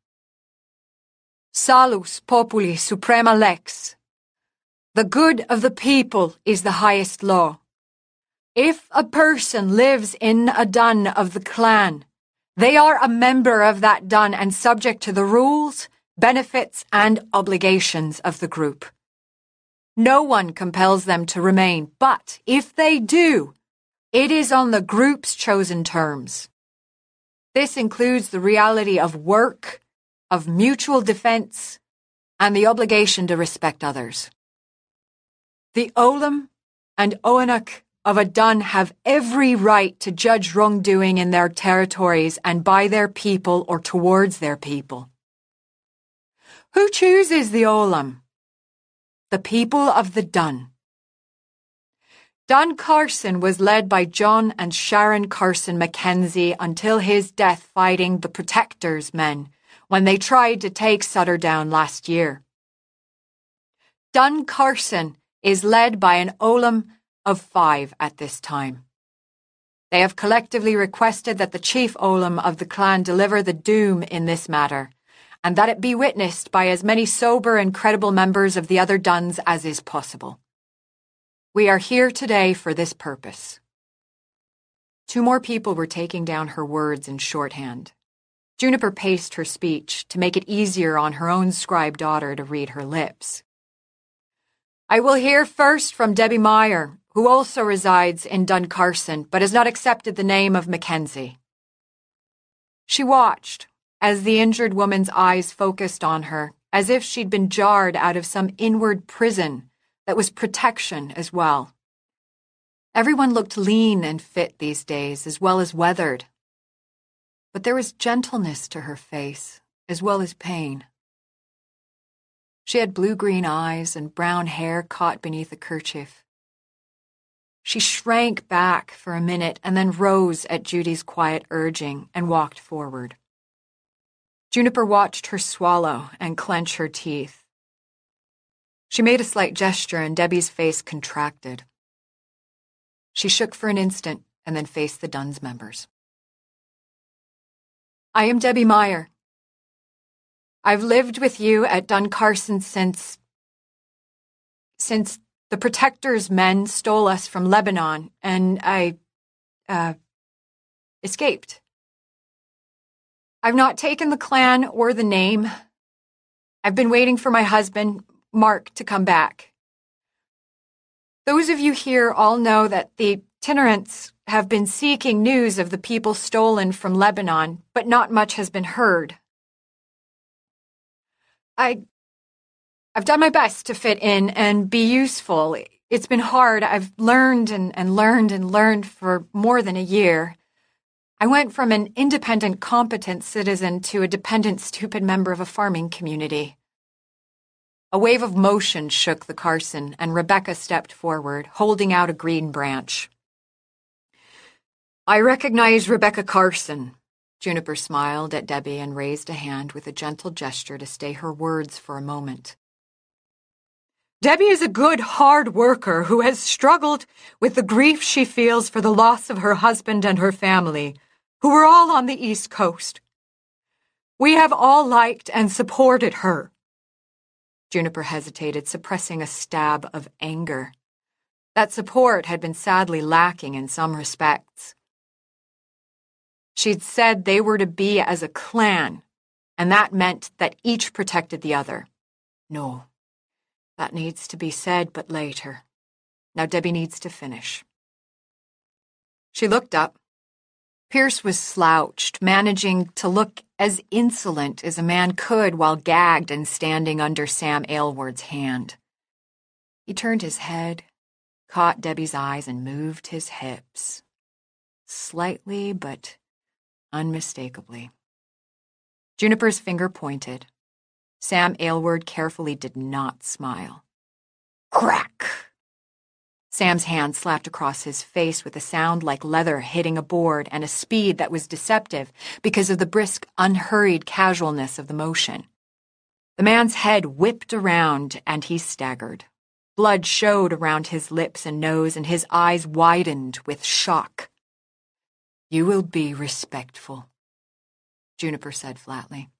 Salus populi suprema lex. The good of the people is the highest law. If a person lives in a dun of the clan, they are a member of that dun and subject to the rules, benefits, and obligations of the group. No one compels them to remain, but if they do, it is on the group's chosen terms. This includes the reality of work, of mutual defense, and the obligation to respect others. The Olam and Oanok of a dun have every right to judge wrongdoing in their territories and by their people or towards their people. Who chooses the Olam? The people of the dun. Dun Carson was led by John and Sharon Carson Mackenzie until his death fighting the Protectors' men when they tried to take Sutter down last year. Dun Carson is led by an Olam of five at this time. They have collectively requested that the chief Olam of the clan deliver the doom in this matter, and that it be witnessed by as many sober and credible members of the other Duns as is possible. We are here today for this purpose. Two more people were taking down her words in shorthand. Juniper paced her speech to make it easier on her own scribe daughter to read her lips. I will hear first from Debbie Meyer, who also resides in Dun Carson, but has not accepted the name of Mackenzie. She watched as the injured woman's eyes focused on her, as if she'd been jarred out of some inward prison that was protection as well. Everyone looked lean and fit these days, as well as weathered. But there was gentleness to her face, as well as pain. She had blue-green eyes and brown hair caught beneath a kerchief. She shrank back for a minute and then rose at Judy's quiet urging and walked forward. Juniper watched her swallow and clench her teeth. She made a slight gesture and Debbie's face contracted. She shook for an instant and then faced the Duns members. I am Debbie Meyer. I've lived with you at Dun Carson since... since the Protectors' men stole us from Lebanon, and I, uh, escaped. I've not taken the clan or the name. I've been waiting for my husband, Mark, to come back. Those of you here all know that the itinerants have been seeking news of the people stolen from Lebanon, but not much has been heard. I, I've done my best to fit in and be useful. It's been hard. I've learned and, and learned and learned for more than a year. I went from an independent, competent citizen to a dependent, stupid member of a farming community. A wave of motion shook the Carson, and Rebecca stepped forward, holding out a green branch. I recognize Rebecca Carson. Juniper smiled at Debbie and raised a hand with a gentle gesture to stay her words for a moment. Debbie is a good, hard worker who has struggled with the grief she feels for the loss of her husband and her family, who were all on the East Coast. We have all liked and supported her. Juniper hesitated, suppressing a stab of anger. That support had been sadly lacking in some respects. She'd said they were to be as a clan, and that meant that each protected the other. No, that needs to be said, but later. Now Debbie needs to finish. She looked up. Pierce was slouched, managing to look as insolent as a man could while gagged and standing under Sam Aylward's hand. He turned his head, caught Debbie's eyes, and moved his hips. Slightly, but unmistakably. Juniper's finger pointed. Sam Aylward carefully did not smile. Crack! Sam's hand slapped across his face with a sound like leather hitting a board and a speed that was deceptive because of the brisk, unhurried casualness of the motion. The man's head whipped around and he staggered. Blood showed around his lips and nose, and his eyes widened with shock. You will be respectful, Juniper said flatly.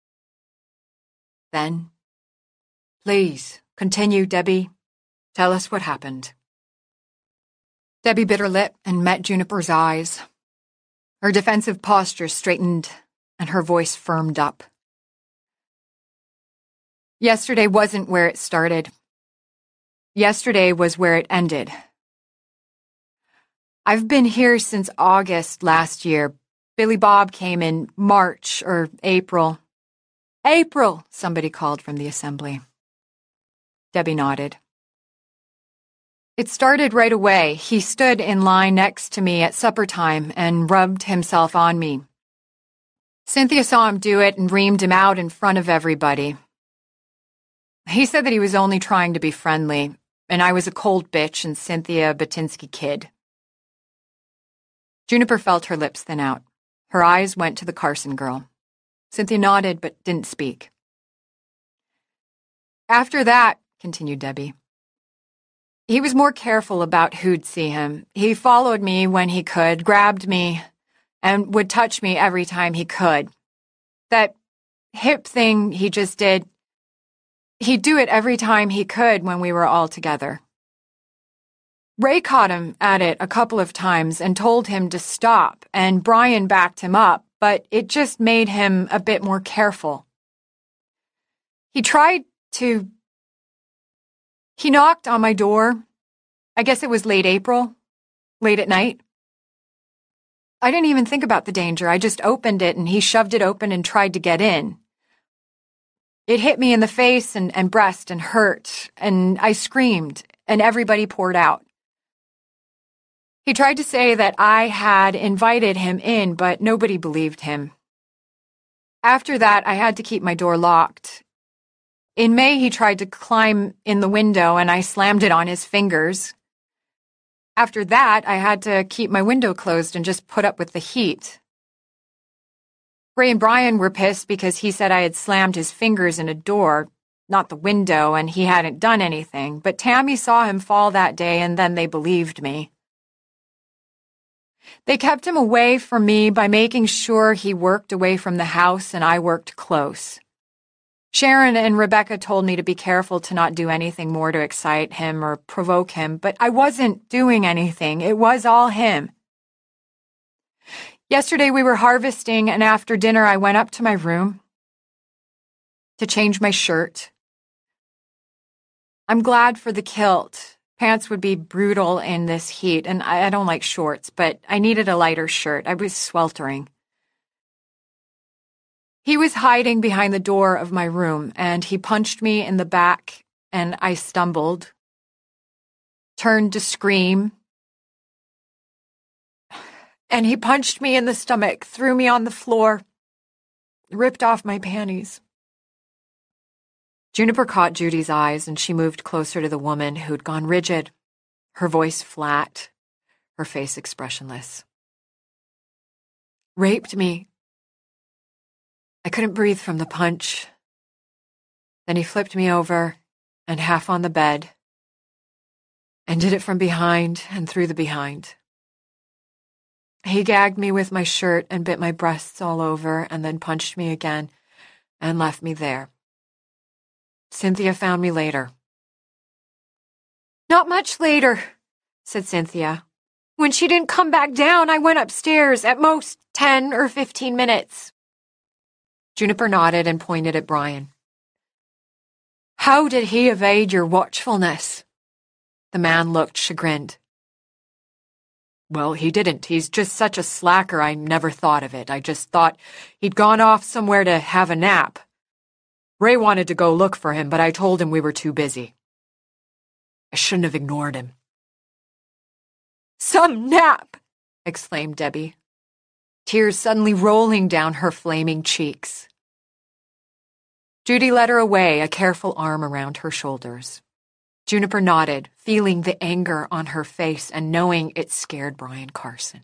Then, please, continue, Debbie. Tell us what happened. Debbie bit her lip and met Juniper's eyes. Her defensive posture straightened and her voice firmed up. Yesterday wasn't where it started. Yesterday was where it ended. I've been here since August last year. Billy Bob came in March or April. April, somebody called from the assembly. Debbie nodded. It started right away. He stood in line next to me at supper time and rubbed himself on me. Cynthia saw him do it and reamed him out in front of everybody. He said that he was only trying to be friendly, and I was a cold bitch and Cynthia a Batinsky kid. Juniper felt her lips thin out. Her eyes went to the Carson girl. Cynthia nodded but didn't speak. After that, continued Debbie, he was more careful about who'd see him. He followed me when he could, grabbed me, and would touch me every time he could. That hip thing he just did, he'd do it every time he could when we were all together. Ray caught him at it a couple of times and told him to stop, and Brian backed him up, but it just made him a bit more careful. He tried to... He knocked on my door. I guess it was late April, late at night. I didn't even think about the danger. I just opened it and he shoved it open and tried to get in. It hit me in the face and, and breast and hurt, and I screamed, and everybody poured out. He tried to say that I had invited him in, but nobody believed him. After that, I had to keep my door locked. In May, he tried to climb in the window, and I slammed it on his fingers. After that, I had to keep my window closed and just put up with the heat. Ray and Brian were pissed because he said I had slammed his fingers in a door, not the window, and he hadn't done anything. But Tammy saw him fall that day, and then they believed me. They kept him away from me by making sure he worked away from the house and I worked close. Sharon and Rebecca told me to be careful to not do anything more to excite him or provoke him, but I wasn't doing anything. It was all him. Yesterday we were harvesting, and after dinner I went up to my room to change my shirt. I'm glad for the kilt. Pants would be brutal in this heat, and I, I don't like shorts, but I needed a lighter shirt. I was sweltering. He was hiding behind the door of my room, and he punched me in the back, and I stumbled, turned to scream, and he punched me in the stomach, threw me on the floor, ripped off my panties. Juniper caught Judy's eyes, and she moved closer to the woman who'd gone rigid, her voice flat, her face expressionless. Raped me. I couldn't breathe from the punch. Then he flipped me over and half on the bed, and did it from behind and through the behind. He gagged me with my shirt and bit my breasts all over, and then punched me again and left me there. Cynthia found me later. Not much later, said Cynthia. When she didn't come back down, I went upstairs, at most ten or fifteen minutes. Juniper nodded and pointed at Brian. How did he evade your watchfulness? The man looked chagrined. Well, he didn't. He's just such a slacker, I never thought of it. I just thought he'd gone off somewhere to have a nap. Ray wanted to go look for him, but I told him we were too busy. I shouldn't have ignored him. Some nap! Exclaimed Debbie, tears suddenly rolling down her flaming cheeks. Judy led her away, a careful arm around her shoulders. Juniper nodded, feeling the anger on her face and knowing it scared Brian Carson.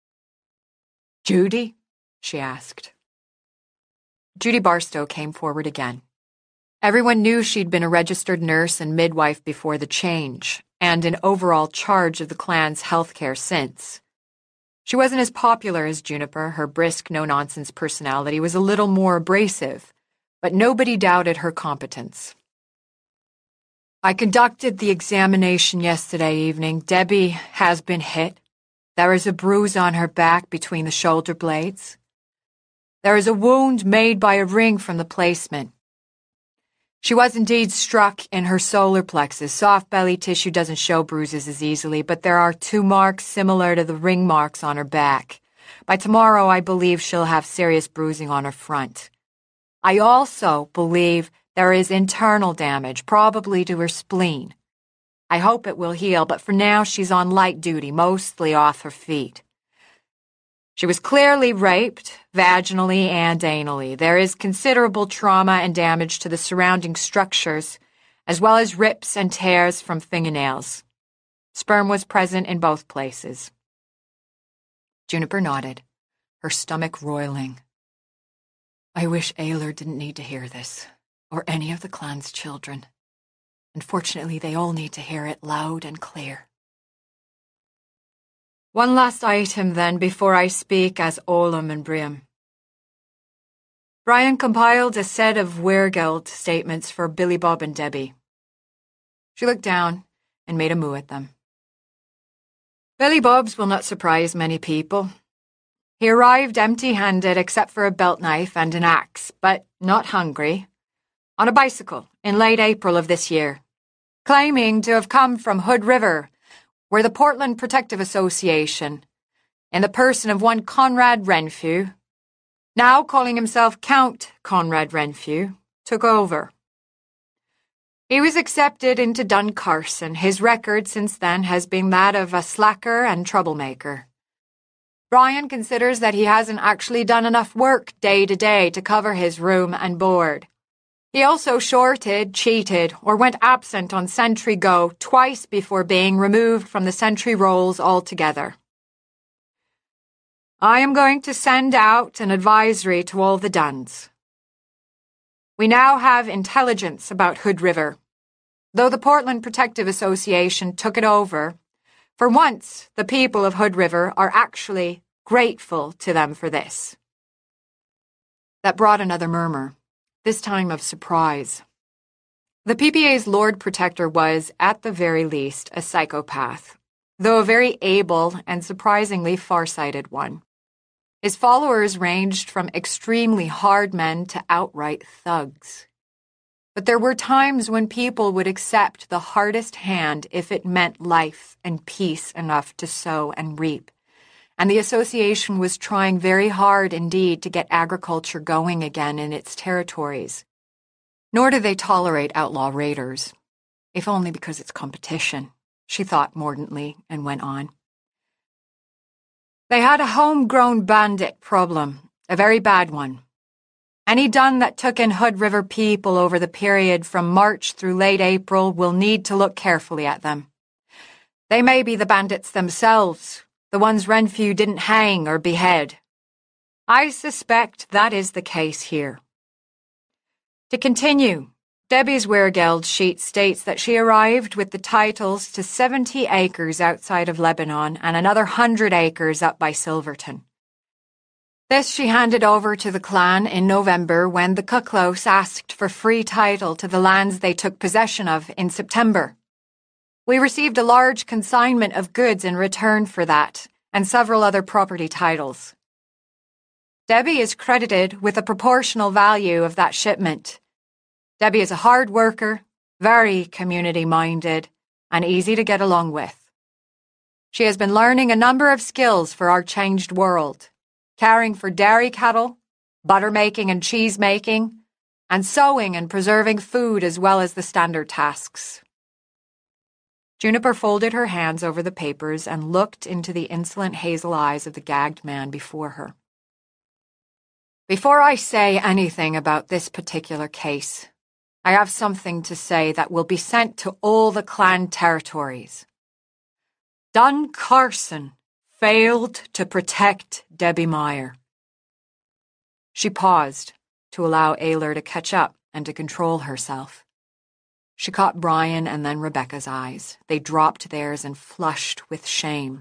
Judy? She asked. Judy Barstow came forward again. Everyone knew she'd been a registered nurse and midwife before the change, and in overall charge of the clan's healthcare since. She wasn't as popular as Juniper. Her brisk, no-nonsense personality was a little more abrasive, but nobody doubted her competence. I conducted the examination yesterday evening. Debbie has been hit. There is a bruise on her back between the shoulder blades. There is a wound made by a ring from the placement. She was indeed struck in her solar plexus. Soft belly tissue doesn't show bruises as easily, but there are two marks similar to the ring marks on her back. By tomorrow, I believe she'll have serious bruising on her front. I also believe there is internal damage, probably to her spleen. I hope it will heal, but for now she's on light duty, mostly off her feet. She was clearly raped, vaginally and anally. There is considerable trauma and damage to the surrounding structures, as well as rips and tears from fingernails. Sperm was present in both places. Juniper nodded, her stomach roiling. I wish Ayler didn't need to hear this, or any of the clan's children. Unfortunately, they all need to hear it loud and clear. One last item, then, before I speak as Olam and Briam. Brian compiled a set of Weirgeld statements for Billy Bob and Debbie. She looked down and made a moo at them. Billy Bob's will not surprise many people. He arrived empty-handed except for a belt knife and an axe, but not hungry, on a bicycle in late April of this year, claiming to have come from Hood River, where the Portland Protective Association, in the person of one Conrad Renfrew, now calling himself Count Conrad Renfrew, took over. He was accepted into Duncarson. His record since then has been that of a slacker and troublemaker. Brian considers that he hasn't actually done enough work day to day to cover his room and board. He also shorted, cheated, or went absent on sentry go twice before being removed from the sentry rolls altogether. I am going to send out an advisory to all the Duns. We now have intelligence about Hood River. Though the Portland Protective Association took it over, for once the people of Hood River are actually grateful to them for this. That brought another murmur, this time of surprise. The P P A's Lord Protector was, at the very least, a psychopath, though a very able and surprisingly far-sighted one. His followers ranged from extremely hard men to outright thugs. But there were times when people would accept the hardest hand if it meant life and peace enough to sow and reap. And the association was trying very hard indeed to get agriculture going again in its territories. Nor do they tolerate outlaw raiders, if only because it's competition, she thought mordantly and went on. They had a homegrown bandit problem, a very bad one. Any Dun that took in Hood River people over the period from March through late April will need to look carefully at them. They may be the bandits themselves, the ones Renfrew didn't hang or behead. I suspect that is the case here. To continue, Debbie's Weirgeld sheet states that she arrived with the titles to seventy acres outside of Lebanon and another hundred acres up by Silverton. This she handed over to the clan in November when the Cuclos asked for free title to the lands they took possession of in September. We received a large consignment of goods in return for that, and several other property titles. Debbie is credited with a proportional value of that shipment. Debbie is a hard worker, very community-minded, and easy to get along with. She has been learning a number of skills for our changed world, caring for dairy cattle, butter making and cheese making, and sewing and preserving food as well as the standard tasks. Juniper folded her hands over the papers and looked into the insolent hazel eyes of the gagged man before her. Before I say anything about this particular case, I have something to say that will be sent to all the clan territories. Dun Carson failed to protect Debbie Meyer. She paused to allow Ayler to catch up and to control herself. She caught Brian and then Rebecca's eyes. They dropped theirs and flushed with shame.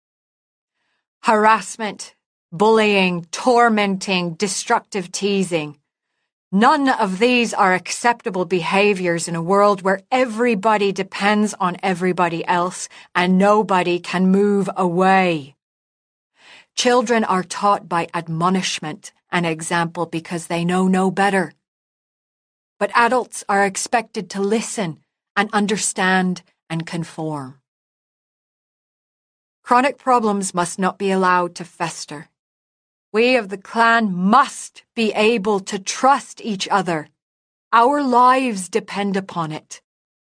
Harassment, bullying, tormenting, destructive teasing. None of these are acceptable behaviors in a world where everybody depends on everybody else and nobody can move away. Children are taught by admonishment and example because they know no better. But adults are expected to listen and understand and conform. Chronic problems must not be allowed to fester. We of the clan must be able to trust each other. Our lives depend upon it.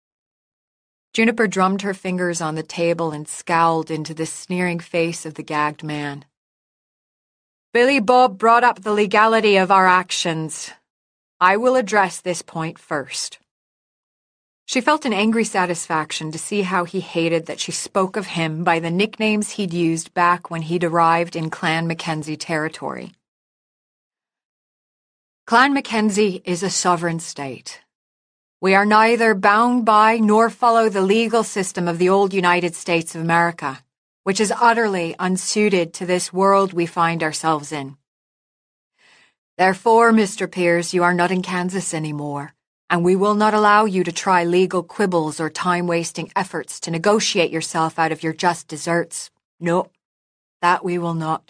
Juniper drummed her fingers on the table and scowled into the sneering face of the gagged man. Billy Bob brought up the legality of our actions. I will address this point first. She felt an angry satisfaction to see how he hated that she spoke of him by the nicknames he'd used back when he'd arrived in Clan Mackenzie territory. Clan Mackenzie is a sovereign state. We are neither bound by nor follow the legal system of the old United States of America, which is utterly unsuited to this world we find ourselves in. Therefore, Mister Pierce, you are not in Kansas anymore, and we will not allow you to try legal quibbles or time-wasting efforts to negotiate yourself out of your just deserts. No, that we will not.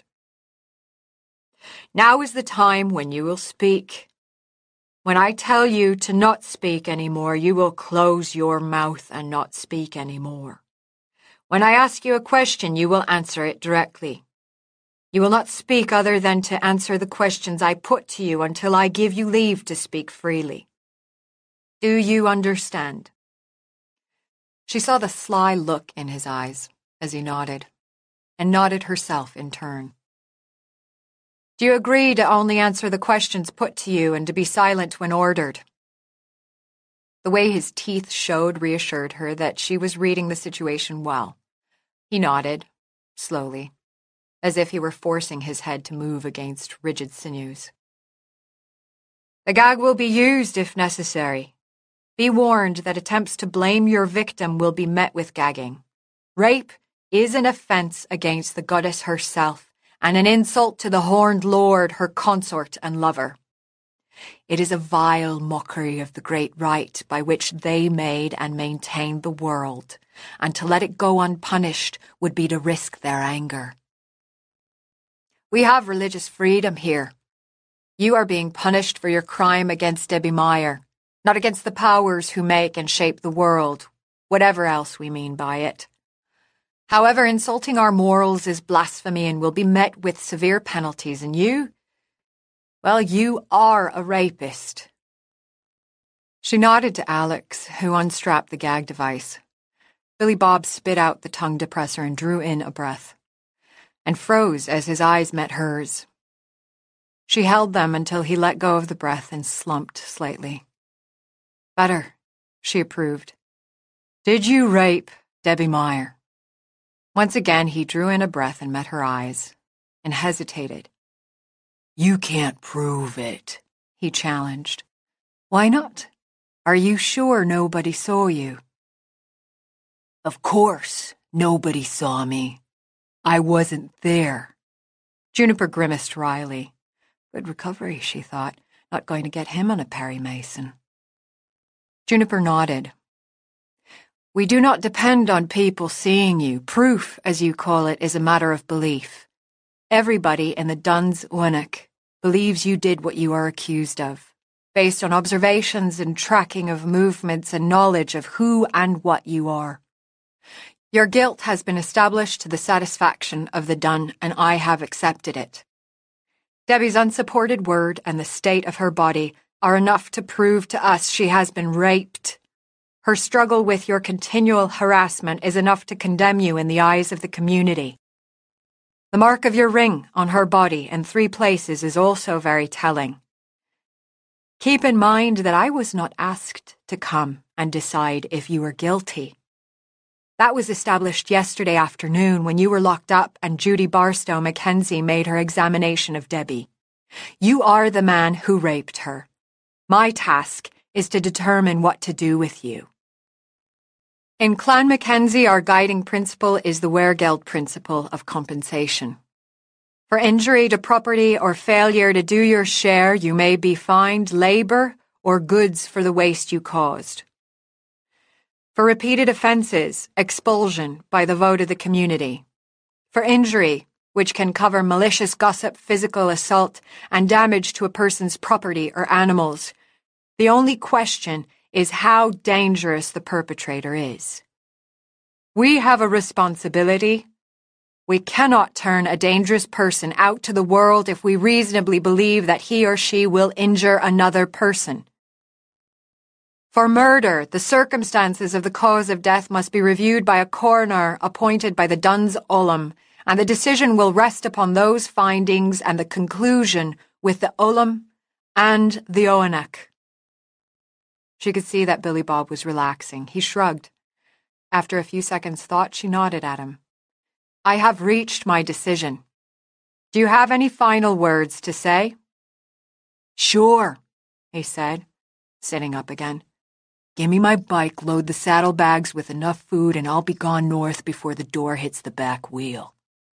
Now is the time when you will speak. When I tell you to not speak anymore, you will close your mouth and not speak anymore. When I ask you a question, you will answer it directly. You will not speak other than to answer the questions I put to you until I give you leave to speak freely. Do you understand? She saw the sly look in his eyes as he nodded, and nodded herself in turn. Do you agree to only answer the questions put to you and to be silent when ordered? The way his teeth showed reassured her that she was reading the situation well. He nodded, slowly, as if he were forcing his head to move against rigid sinews. The gag will be used if necessary. Be warned that attempts to blame your victim will be met with gagging. Rape is an offence against the goddess herself, and an insult to the horned lord, her consort and lover. It is a vile mockery of the great right by which they made and maintained the world, and to let it go unpunished would be to risk their anger. We have religious freedom here. You are being punished for your crime against Debbie Meyer, not against the powers who make and shape the world, whatever else we mean by it. However, insulting our morals is blasphemy and will be met with severe penalties, and you, well, you are a rapist. She nodded to Alex, who unstrapped the gag device. Billy Bob spit out the tongue depressor and drew in a breath, and froze as his eyes met hers. She held them until he let go of the breath and slumped slightly. Better, she approved. Did you rape Debbie Meyer? Once again, he drew in a breath and met her eyes, and hesitated. You can't prove it, he challenged. Why not? Are you sure nobody saw you? Of course, nobody saw me. I wasn't there. Juniper grimaced wryly. Good recovery, she thought. Not going to get him on a Perry Mason. Juniper nodded. We do not depend on people seeing you. Proof, as you call it, is a matter of belief. Everybody in the Duns Unach believes you did what you are accused of, based on observations and tracking of movements and knowledge of who and what you are. Your guilt has been established to the satisfaction of the Dun, and I have accepted it. Debbie's unsupported word and the state of her body are enough to prove to us she has been raped. Her struggle with your continual harassment is enough to condemn you in the eyes of the community. The mark of your ring on her body in three places is also very telling. Keep in mind that I was not asked to come and decide if you were guilty. That was established yesterday afternoon when you were locked up and Judy Barstow Mackenzie made her examination of Debbie. You are the man who raped her. My task is to determine what to do with you. In Clan Mackenzie, our guiding principle is the Weregeld principle of compensation. For injury to property or failure to do your share, you may be fined labour or goods for the waste you caused. For repeated offences, expulsion by the vote of the community. For injury, which can cover malicious gossip, physical assault, and damage to a person's property or animals, the only question is how dangerous the perpetrator is. We have a responsibility. We cannot turn a dangerous person out to the world if we reasonably believe that he or she will injure another person. For murder, the circumstances of the cause of death must be reviewed by a coroner appointed by the Duns Ullum, and the decision will rest upon those findings and the conclusion with the Ullum and the Oanach. She could see that Billy Bob was relaxing. He shrugged. After a few seconds' thought, she nodded at him. I have reached my decision. Do you have any final words to say? Sure, he said, sitting up again. Give me my bike, load the saddlebags with enough food, and I'll be gone north before the door hits the back wheel.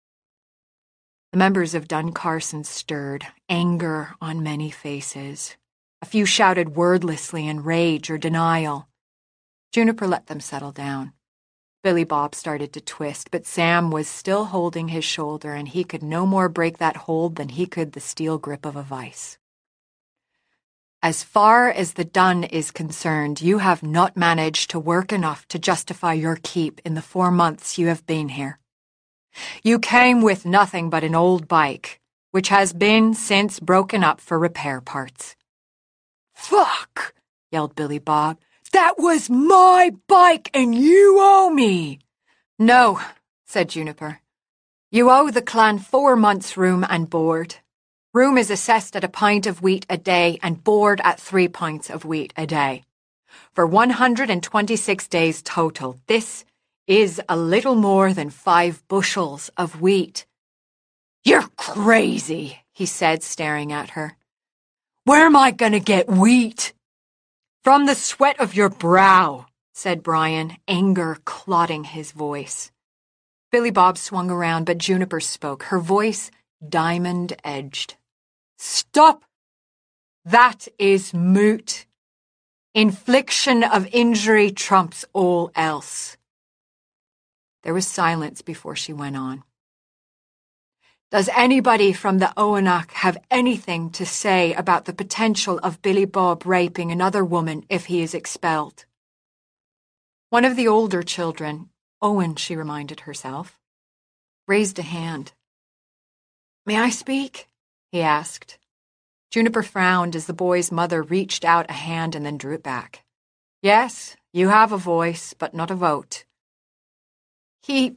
The members of Dun Carson stirred, anger on many faces. A few shouted wordlessly in rage or denial. Juniper let them settle down. Billy Bob started to twist, but Sam was still holding his shoulder, and he could no more break that hold than he could the steel grip of a vice. As far as the Dun is concerned, you have not managed to work enough to justify your keep in the four months you have been here. You came with nothing but an old bike, which has been since broken up for repair parts. Fuck! Yelled Billy Bob. That was my bike and you owe me! No, said Juniper. You owe the clan four months' room and board. Room is assessed at a pint of wheat a day and board at three pints of wheat a day. For one hundred twenty-six days total, this is a little more than five bushels of wheat. You're crazy, he said, staring at her. Where am I going to get wheat? From the sweat of your brow, said Brian, anger clotting his voice. Billy Bob swung around, but Juniper spoke, her voice diamond-edged. Stop! That is moot. Infliction of injury trumps all else. There was silence before she went on. Does anybody from the Owenach have anything to say about the potential of Billy Bob raping another woman if he is expelled? One of the older children, Owen, she reminded herself, raised a hand. May I speak? He asked. Juniper frowned as the boy's mother reached out a hand and then drew it back. Yes, you have a voice, but not a vote. He...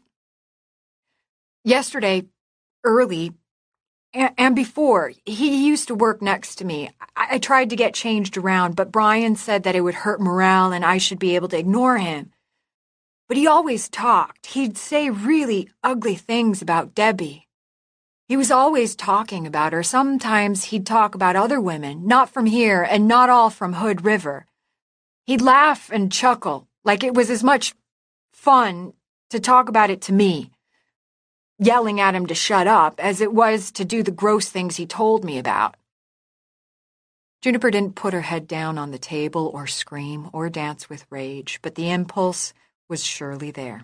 Yesterday, early, and, and before, he used to work next to me. I, I tried to get changed around, but Brian said that it would hurt morale and I should be able to ignore him. But he always talked. He'd say really ugly things about Debbie. He was always talking about her. Sometimes he'd talk about other women, not from here and not all from Hood River. He'd laugh and chuckle, like it was as much fun to talk about it to me, yelling at him to shut up, as it was to do the gross things he told me about. Juniper didn't put her head down on the table or scream or dance with rage, but the impulse was surely there.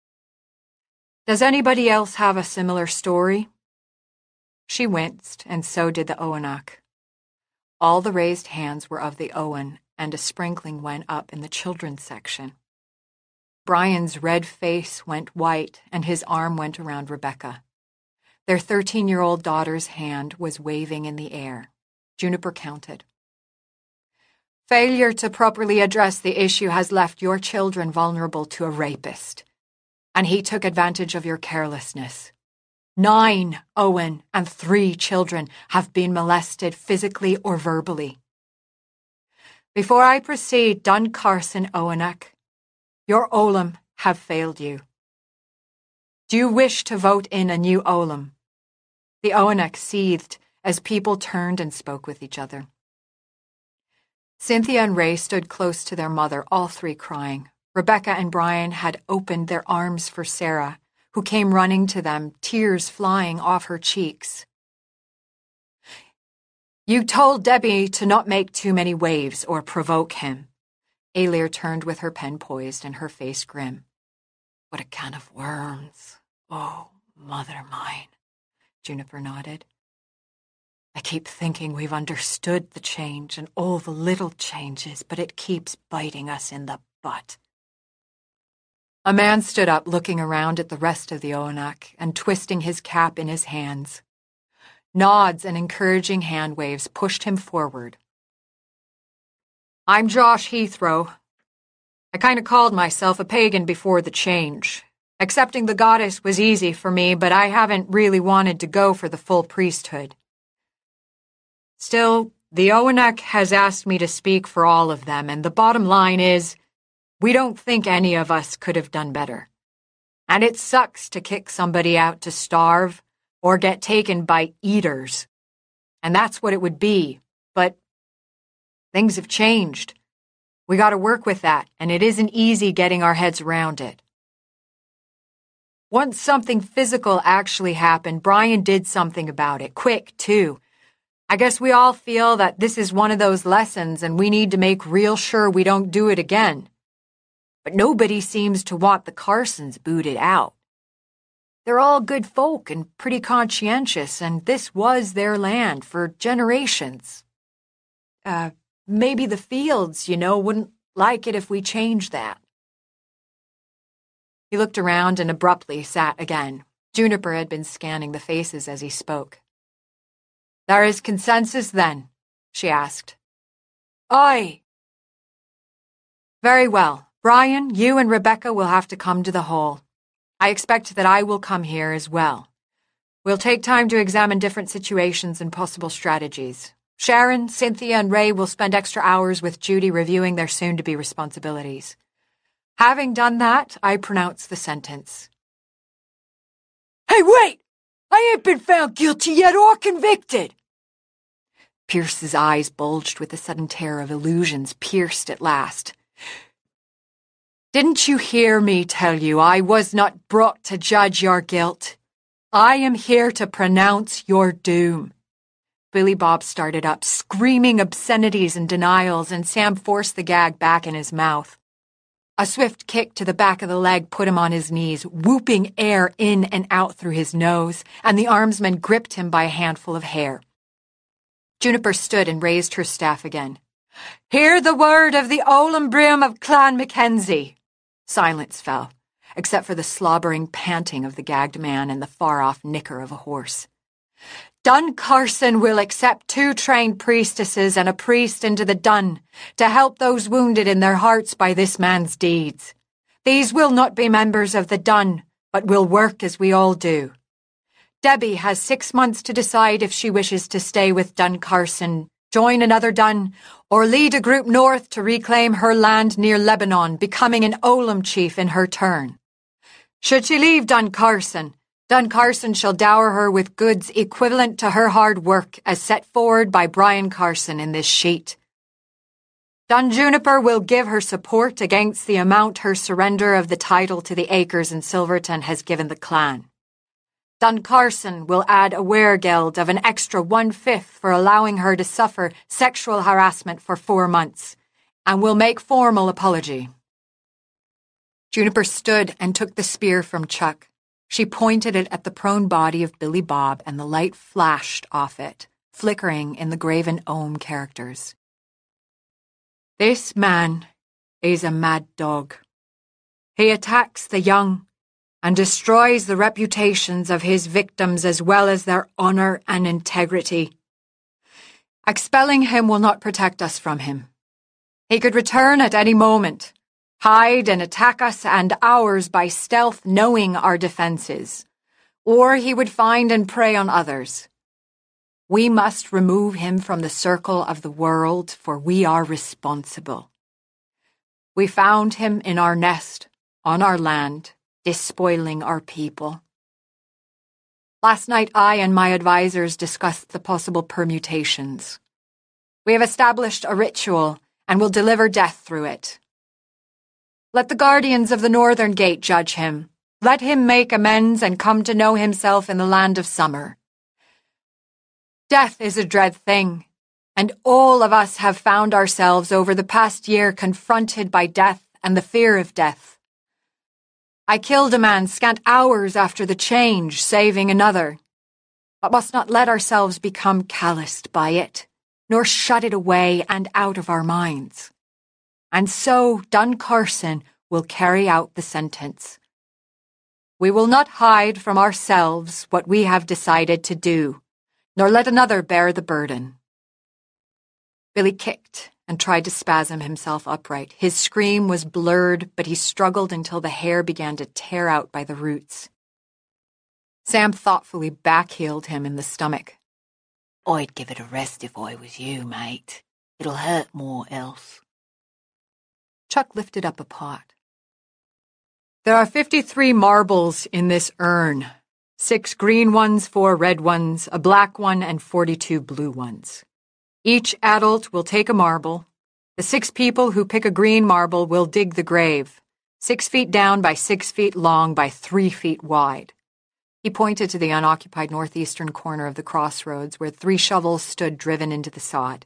Does anybody else have a similar story? She winced, and so did the Owenach. All the raised hands were of the Owen, and a sprinkling went up in the children's section. Brian's red face went white, and his arm went around Rebecca. Their thirteen-year-old daughter's hand was waving in the air. Juniper counted. Failure to properly address the issue has left your children vulnerable to a rapist, and he took advantage of your carelessness. Nine, Owen, and three children have been molested physically or verbally. Before I proceed, Dun Carson Owenach, your Olam have failed you. Do you wish to vote in a new Olam? The Owenach seethed as people turned and spoke with each other. Cynthia and Ray stood close to their mother, all three crying. Rebecca and Brian had opened their arms for Sarah, who came running to them, tears flying off her cheeks. You told Debbie to not make too many waves or provoke him. Alir turned with her pen poised and her face grim. What a can of worms. Oh, mother mine. Juniper nodded. I keep thinking we've understood the change and all the little changes, but it keeps biting us in the butt. A man stood up, looking around at the rest of the Owenach and twisting his cap in his hands. Nods and encouraging hand waves pushed him forward. I'm Josh Heathrow. I kind of called myself a pagan before the change. Accepting the goddess was easy for me, but I haven't really wanted to go for the full priesthood. Still, the Owenach has asked me to speak for all of them, and the bottom line is, we don't think any of us could have done better. And it sucks to kick somebody out to starve or get taken by eaters. And that's what it would be. But things have changed. We got to work with that, and it isn't easy getting our heads around it. Once something physical actually happened, Brian did something about it, quick, too. I guess we all feel that this is one of those lessons, and we need to make real sure we don't do it again. But nobody seems to want the Carsons booted out. They're all good folk and pretty conscientious, and this was their land for generations. Uh, maybe the Fields, you know, wouldn't like it if we changed that. He looked around and abruptly sat again. Juniper had been scanning the faces as he spoke. There is consensus, then? She asked. Aye. Very well. Brian, you and Rebecca will have to come to the hall. I expect that I will come here as well. We'll take time to examine different situations and possible strategies. Sharon, Cynthia, and Ray will spend extra hours with Judy reviewing their soon-to-be responsibilities. Having done that, I pronounce the sentence. Hey, wait! I ain't been found guilty yet or convicted! Pierce's eyes bulged with the sudden terror of illusions pierced at last. Didn't you hear me tell you I was not brought to judge your guilt? I am here to pronounce your doom. Billy Bob started up, screaming obscenities and denials, and Sam forced the gag back in his mouth. A swift kick to the back of the leg put him on his knees, whooping air in and out through his nose, and the armsman gripped him by a handful of hair. Juniper stood and raised her staff again. "Hear the word of the Olam Brim of Clan Mackenzie." Silence fell, except for the slobbering panting of the gagged man and the far-off nicker of a horse. "Dun Carson will accept two trained priestesses and a priest into the dun to help those wounded in their hearts by this man's deeds. These will not be members of the dun, but will work as we all do. Debbie has six months to decide if she wishes to stay with Dun Carson, join another dun, or lead a group north to reclaim her land near Lebanon, becoming an Olam chief in her turn. Should she leave Dun Carson, Dun Carson shall dower her with goods equivalent to her hard work as set forward by Brian Carson in this sheet. Dun Juniper will give her support against the amount her surrender of the title to the acres in Silverton has given the clan. Dun Carson will add a weregeld of an extra one-fifth for allowing her to suffer sexual harassment for four months, and will make formal apology." Juniper stood and took the spear from Chuck. She pointed it at the prone body of Billy Bob, and the light flashed off it, flickering in the graven Ohm characters. "This man is a mad dog. He attacks the young and destroys the reputations of his victims as well as their honor and integrity. Expelling him will not protect us from him. He could return at any moment, hide and attack us and ours by stealth, knowing our defenses, or he would find and prey on others. We must remove him from the circle of the world, for we are responsible. We found him in our nest, on our land, despoiling our people. Last night I and my advisors discussed the possible permutations. We have established a ritual and will deliver death through it. Let the guardians of the northern gate judge him. Let him make amends and come to know himself in the land of summer. Death is a dread thing, and all of us have found ourselves over the past year confronted by death and the fear of death. I killed a man scant hours after the change, saving another, but must not let ourselves become calloused by it, nor shut it away and out of our minds. And so Dun Carson will carry out the sentence. We will not hide from ourselves what we have decided to do, nor let another bear the burden." Billy kicked and tried to spasm himself upright. His scream was blurred, but he struggled until the hair began to tear out by the roots. Sam thoughtfully backheeled him in the stomach. "I'd give it a rest if I was you, mate. It'll hurt more else." Chuck lifted up a pot. "There are fifty-three marbles in this urn. Six green ones, four red ones, a black one, and forty-two blue ones. Each adult will take a marble. The six people who pick a green marble will dig the grave, six feet down by six feet long by three feet wide." He pointed to the unoccupied northeastern corner of the crossroads where three shovels stood driven into the sod.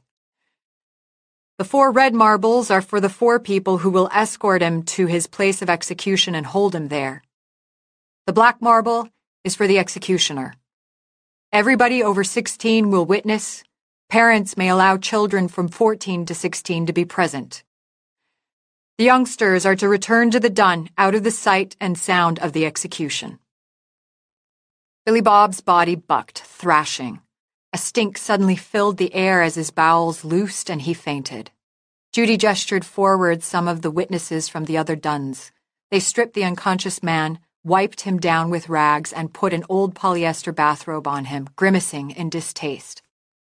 "The four red marbles are for the four people who will escort him to his place of execution and hold him there. The black marble is for the executioner. Everybody over sixteen will witness. Parents may allow children from fourteen to sixteen to be present. The youngsters are to return to the dun out of the sight and sound of the execution." Billy Bob's body bucked, thrashing. A stink suddenly filled the air as his bowels loosed and he fainted. Judy gestured forward some of the witnesses from the other duns. They stripped the unconscious man, wiped him down with rags, and put an old polyester bathrobe on him, grimacing in distaste.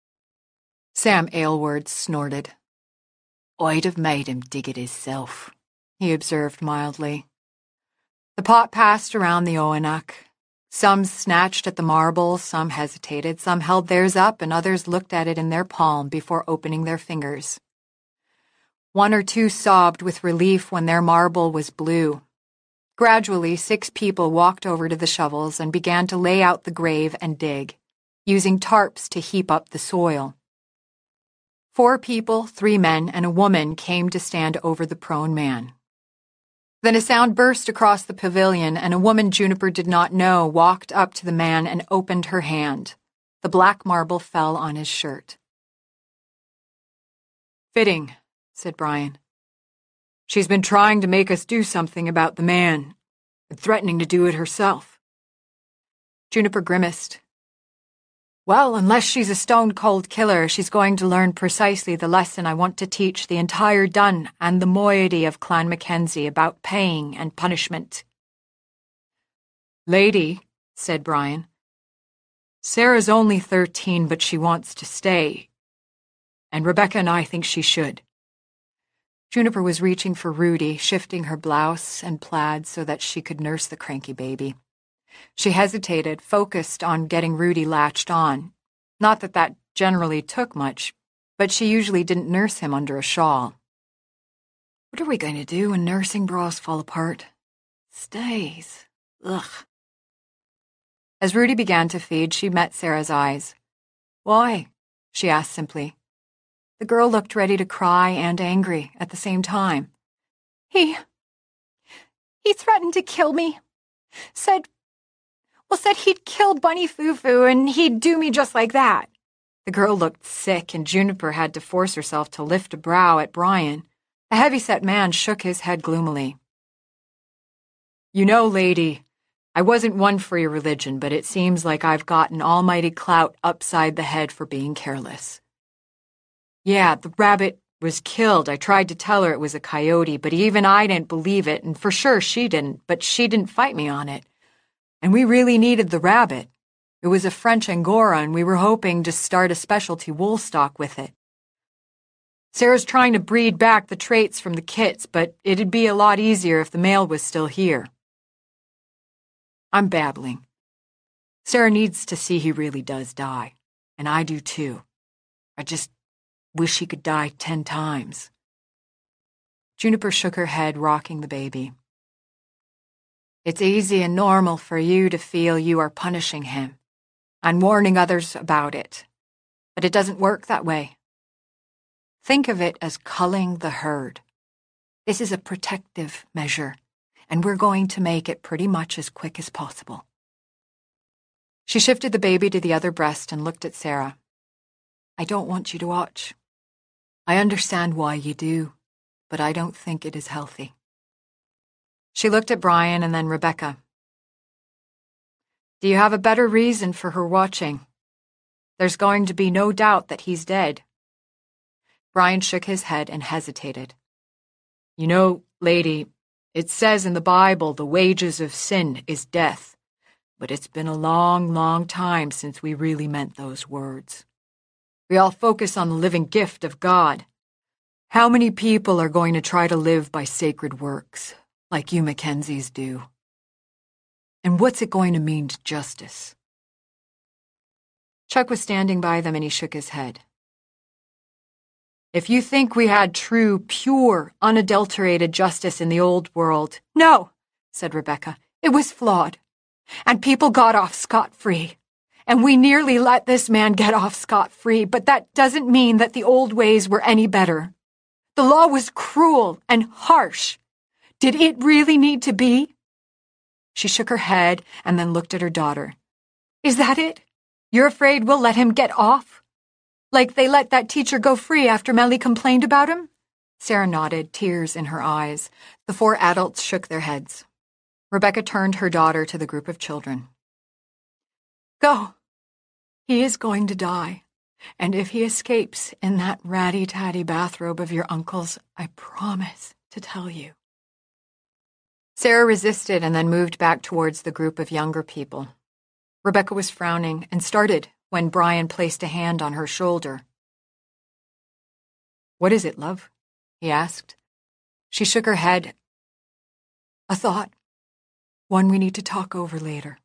Sam Aylward snorted. "I'd have made him dig it hisself," he observed mildly. The pot passed around the Owenach. Some snatched at the marble, some hesitated, some held theirs up, and others looked at it in their palm before opening their fingers. One or two sobbed with relief when their marble was blue. Gradually, six people walked over to the shovels and began to lay out the grave and dig, using tarps to heap up the soil. Four people, three men, and a woman came to stand over the prone man. Then a sound burst across the pavilion, and a woman Juniper did not know walked up to the man and opened her hand. The black marble fell on his shirt. "Fitting," said Brian. "She's been trying to make us do something about the man, and threatening to do it herself." Juniper grimaced. "Well, unless she's a stone-cold killer, she's going to learn precisely the lesson I want to teach the entire Dun and the moiety of Clan Mackenzie about paying and punishment." "Lady," said Brian, "Sarah's only thirteen, but she wants to stay, and Rebecca and I think she should." Juniper was reaching for Rudy, shifting her blouse and plaid so that she could nurse the cranky baby. She hesitated, focused on getting Rudy latched on. Not that that generally took much, but she usually didn't nurse him under a shawl. "What are we going to do when nursing bras fall apart? Stays. Ugh." As Rudy began to feed, she met Sarah's eyes. "Why?" she asked simply. The girl looked ready to cry and angry at the same time. He... he threatened to kill me. Said... well, said he'd kill Bunny Fufu and he'd do me just like that." The girl looked sick, and Juniper had to force herself to lift a brow at Brian. The heavy-set man shook his head gloomily. "You know, lady, I wasn't one for your religion, but it seems like I've got an almighty clout upside the head for being careless. Yeah, the rabbit was killed. I tried to tell her it was a coyote, but even I didn't believe it, and for sure she didn't, but she didn't fight me on it. And we really needed the rabbit. It was a French Angora, and we were hoping to start a specialty wool stock with it. Sarah's trying to breed back the traits from the kits, but it'd be a lot easier if the male was still here. I'm babbling. Sarah needs to see he really does die, and I do too. I just wish he could die ten times." Juniper shook her head, rocking the baby. "It's easy and normal for you to feel you are punishing him and warning others about it, but it doesn't work that way. Think of it as culling the herd. This is a protective measure, and we're going to make it pretty much as quick as possible." She shifted the baby to the other breast and looked at Sarah. "I don't want you to watch. I understand why you do, but I don't think it is healthy." She looked at Brian and then Rebecca. "Do you have a better reason for her watching? There's going to be no doubt that he's dead." Brian shook his head and hesitated. "You know, lady, it says in the Bible the wages of sin is death, but it's been a long, long time since we really meant those words. We all focus on the living gift of God. How many people are going to try to live by sacred works, like you Mackenzies do? And what's it going to mean to justice?" Chuck was standing by them and he shook his head. "If you think we had true, pure, unadulterated justice in the old world..." "No," said Rebecca. "It was flawed, and people got off scot-free. And we nearly let this man get off scot-free, but that doesn't mean that the old ways were any better. The law was cruel and harsh. Did it really need to be?" She shook her head and then looked at her daughter. "Is that it? You're afraid we'll let him get off? Like they let that teacher go free after Melly complained about him?" Sarah nodded, tears in her eyes. The four adults shook their heads. Rebecca turned her daughter to the group of children. "Go. He is going to die, and if he escapes in that ratty-tatty bathrobe of your uncle's, I promise to tell you." Sarah resisted and then moved back towards the group of younger people. Rebecca was frowning and started when Brian placed a hand on her shoulder. "What is it, love?" he asked. She shook her head. "A thought. One we need to talk over later."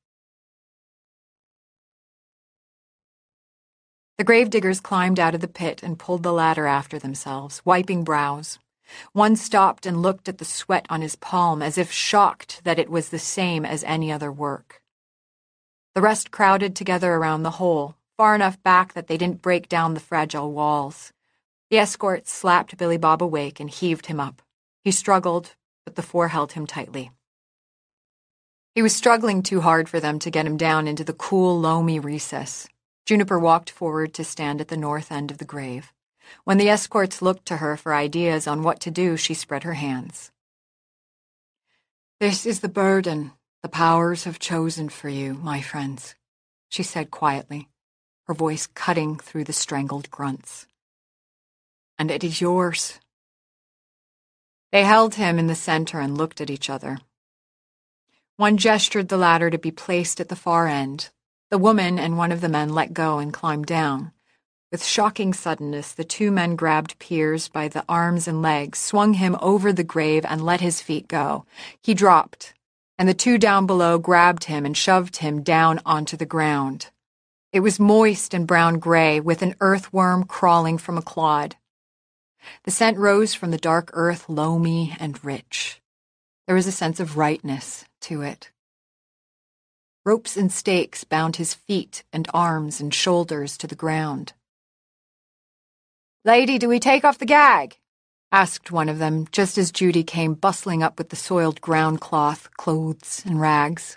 The gravediggers climbed out of the pit and pulled the ladder after themselves, wiping brows. One stopped and looked at the sweat on his palm as if shocked that it was the same as any other work. The rest crowded together around the hole, far enough back that they didn't break down the fragile walls. The escort slapped Billy Bob awake and heaved him up. He struggled, but the four held him tightly. He was struggling too hard for them to get him down into the cool, loamy recess. Juniper walked forward to stand at the north end of the grave. When the escorts looked to her for ideas on what to do, she spread her hands. "This is the burden the powers have chosen for you, my friends," she said quietly, her voice cutting through the strangled grunts. "And it is yours." They held him in the center and looked at each other. One gestured the ladder to be placed at the far end. The woman and one of the men let go and climbed down. With shocking suddenness, the two men grabbed Piers by the arms and legs, swung him over the grave, and let his feet go. He dropped, and the two down below grabbed him and shoved him down onto the ground. It was moist and brown-gray, with an earthworm crawling from a clod. The scent rose from the dark earth, loamy and rich. There was a sense of rightness to it. Ropes and stakes bound his feet and arms and shoulders to the ground. "Lady, do we take off the gag?" asked one of them, just as Judy came bustling up with the soiled ground cloth, clothes, and rags.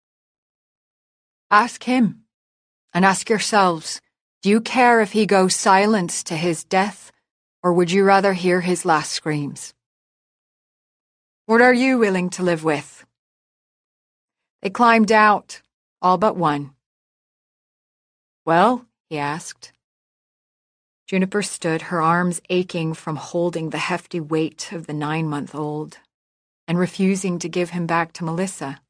"Ask him, and ask yourselves, do you care if he goes silent to his death, or would you rather hear his last screams? What are you willing to live with?" They climbed out, all but one. "Well?" he asked. Juniper stood, her arms aching from holding the hefty weight of the nine-month-old, and refusing to give him back to Melissa.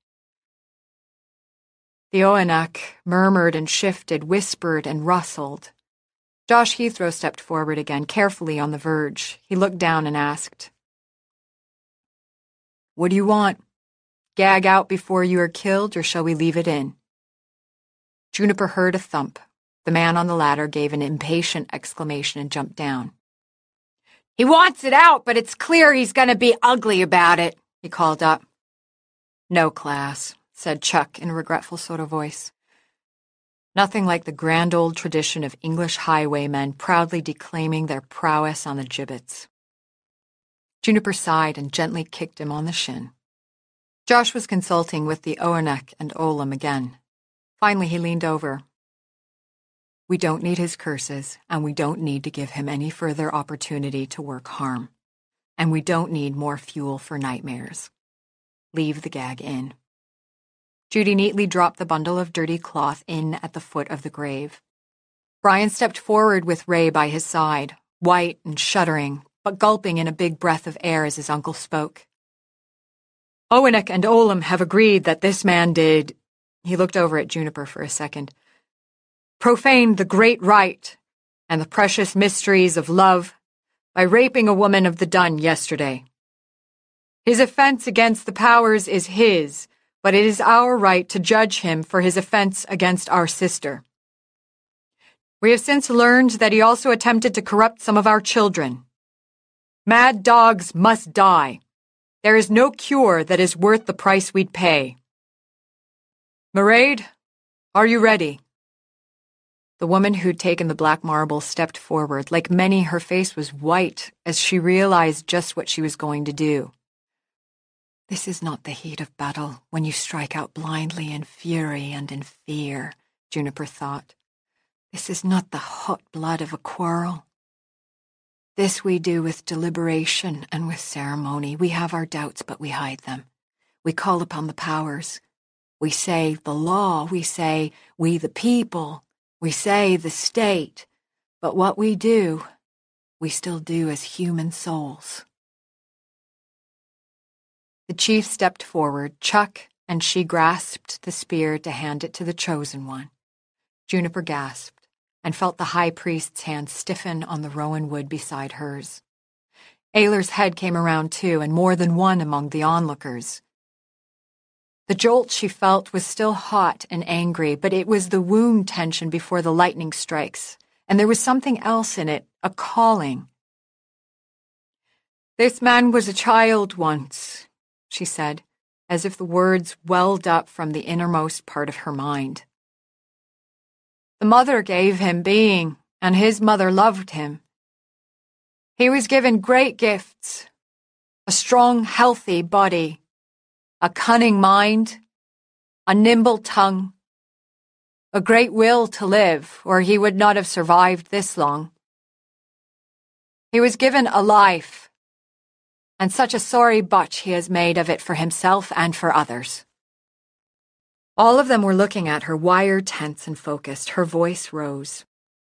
The Oanach murmured and shifted, whispered and rustled. Josh Heathrow stepped forward again, carefully on the verge. He looked down and asked, "What do you want? Gag out before you are killed, or shall we leave it in?" Juniper heard a thump. The man on the ladder gave an impatient exclamation and jumped down. "He wants it out, but it's clear he's going to be ugly about it," he called up. "No class," said Chuck in a regretful sort of voice. Nothing like the grand old tradition of English highwaymen proudly declaiming their prowess on the gibbets. Juniper sighed and gently kicked him on the shin. Josh was consulting with the Oanach and Olam again. Finally, he leaned over. "We don't need his curses, and we don't need to give him any further opportunity to work harm. And we don't need more fuel for nightmares. Leave the gag in." Judy neatly dropped the bundle of dirty cloth in at the foot of the grave. Brian stepped forward with Ray by his side, white and shuddering, but gulping in a big breath of air as his uncle spoke. "Oanach and Olam have agreed that this man did—" He looked over at Juniper for a second. "Profaned the great rite and the precious mysteries of love by raping a woman of the Dun yesterday. His offense against the powers is his, but it is our right to judge him for his offense against our sister. We have since learned that he also attempted to corrupt some of our children. Mad dogs must die. There is no cure that is worth the price we'd pay. Mairead, are you ready?" The woman who'd taken the black marble stepped forward. Like many, her face was white as she realized just what she was going to do. This is not the heat of battle, when you strike out blindly in fury and in fear, Juniper thought. This is not the hot blood of a quarrel. This we do with deliberation and with ceremony. We have our doubts, but we hide them. We call upon the powers. We say the law. We say we the people. We say the state, but what we do, we still do as human souls. The chief stepped forward. Chuck and she grasped the spear to hand it to the chosen one. Juniper gasped and felt the high priest's hand stiffen on the rowan wood beside hers. Ayler's head came around too, and more than one among the onlookers. The jolt she felt was still hot and angry, but it was the wound tension before the lightning strikes, and there was something else in it, a calling. "This man was a child once," she said, as if the words welled up from the innermost part of her mind. "The mother gave him being, and his mother loved him. He was given great gifts, a strong, healthy body, a cunning mind, a nimble tongue, a great will to live, or he would not have survived this long. He was given a life, and such a sorry butch he has made of it for himself and for others. All of them were looking at her, wire tense and focused. Her voice rose.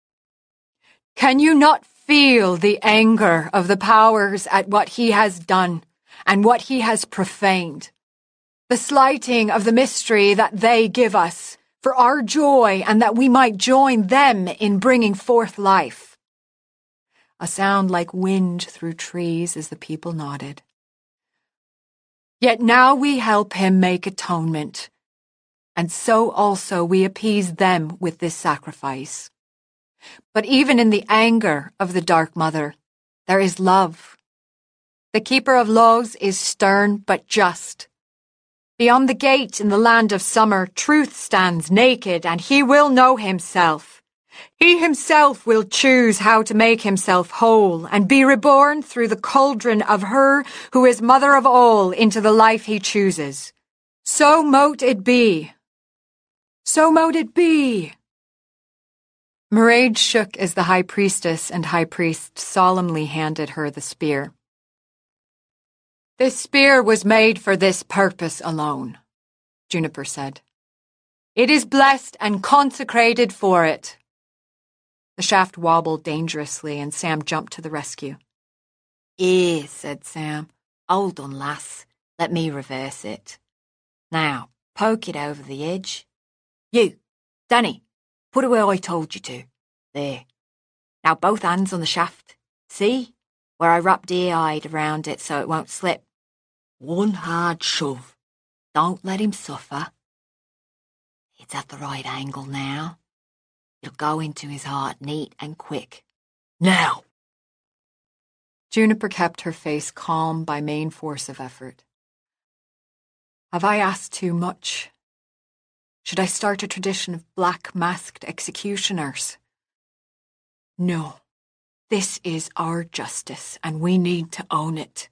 Can you not feel the anger of the powers at what he has done and what he has profaned? The slighting of the mystery that they give us for our joy and that we might join them in bringing forth life. A sound like wind through trees as the people nodded. Yet now we help him make atonement, and so also we appease them with this sacrifice. But even in the anger of the Dark Mother, there is love. The keeper of laws is stern but just. Beyond the gate in the land of summer, truth stands naked, and he will know himself. He himself will choose how to make himself whole and be reborn through the cauldron of her who is mother of all into the life he chooses. So mote it be. So mote it be. Mairead shook as the high priestess and high priest solemnly handed her the spear. This spear was made for this purpose alone, Juniper said. It is blessed and consecrated for it. The shaft wobbled dangerously, and Sam jumped to the rescue. Eh, said Sam. Hold on, lass. Let me reverse it. Now, poke it over the edge. You, Danny, put it where I told you to. There. Now both hands on the shaft. See? Where I wrapped ear-eyed around it so it won't slip. One hard shove. Don't let him suffer. It's at the right angle now. It'll go into his heart neat and quick. Now! Juniper kept her face calm by main force of effort. Have I asked too much? Should I start a tradition of black masked executioners? No. This is our justice, and we need to own it.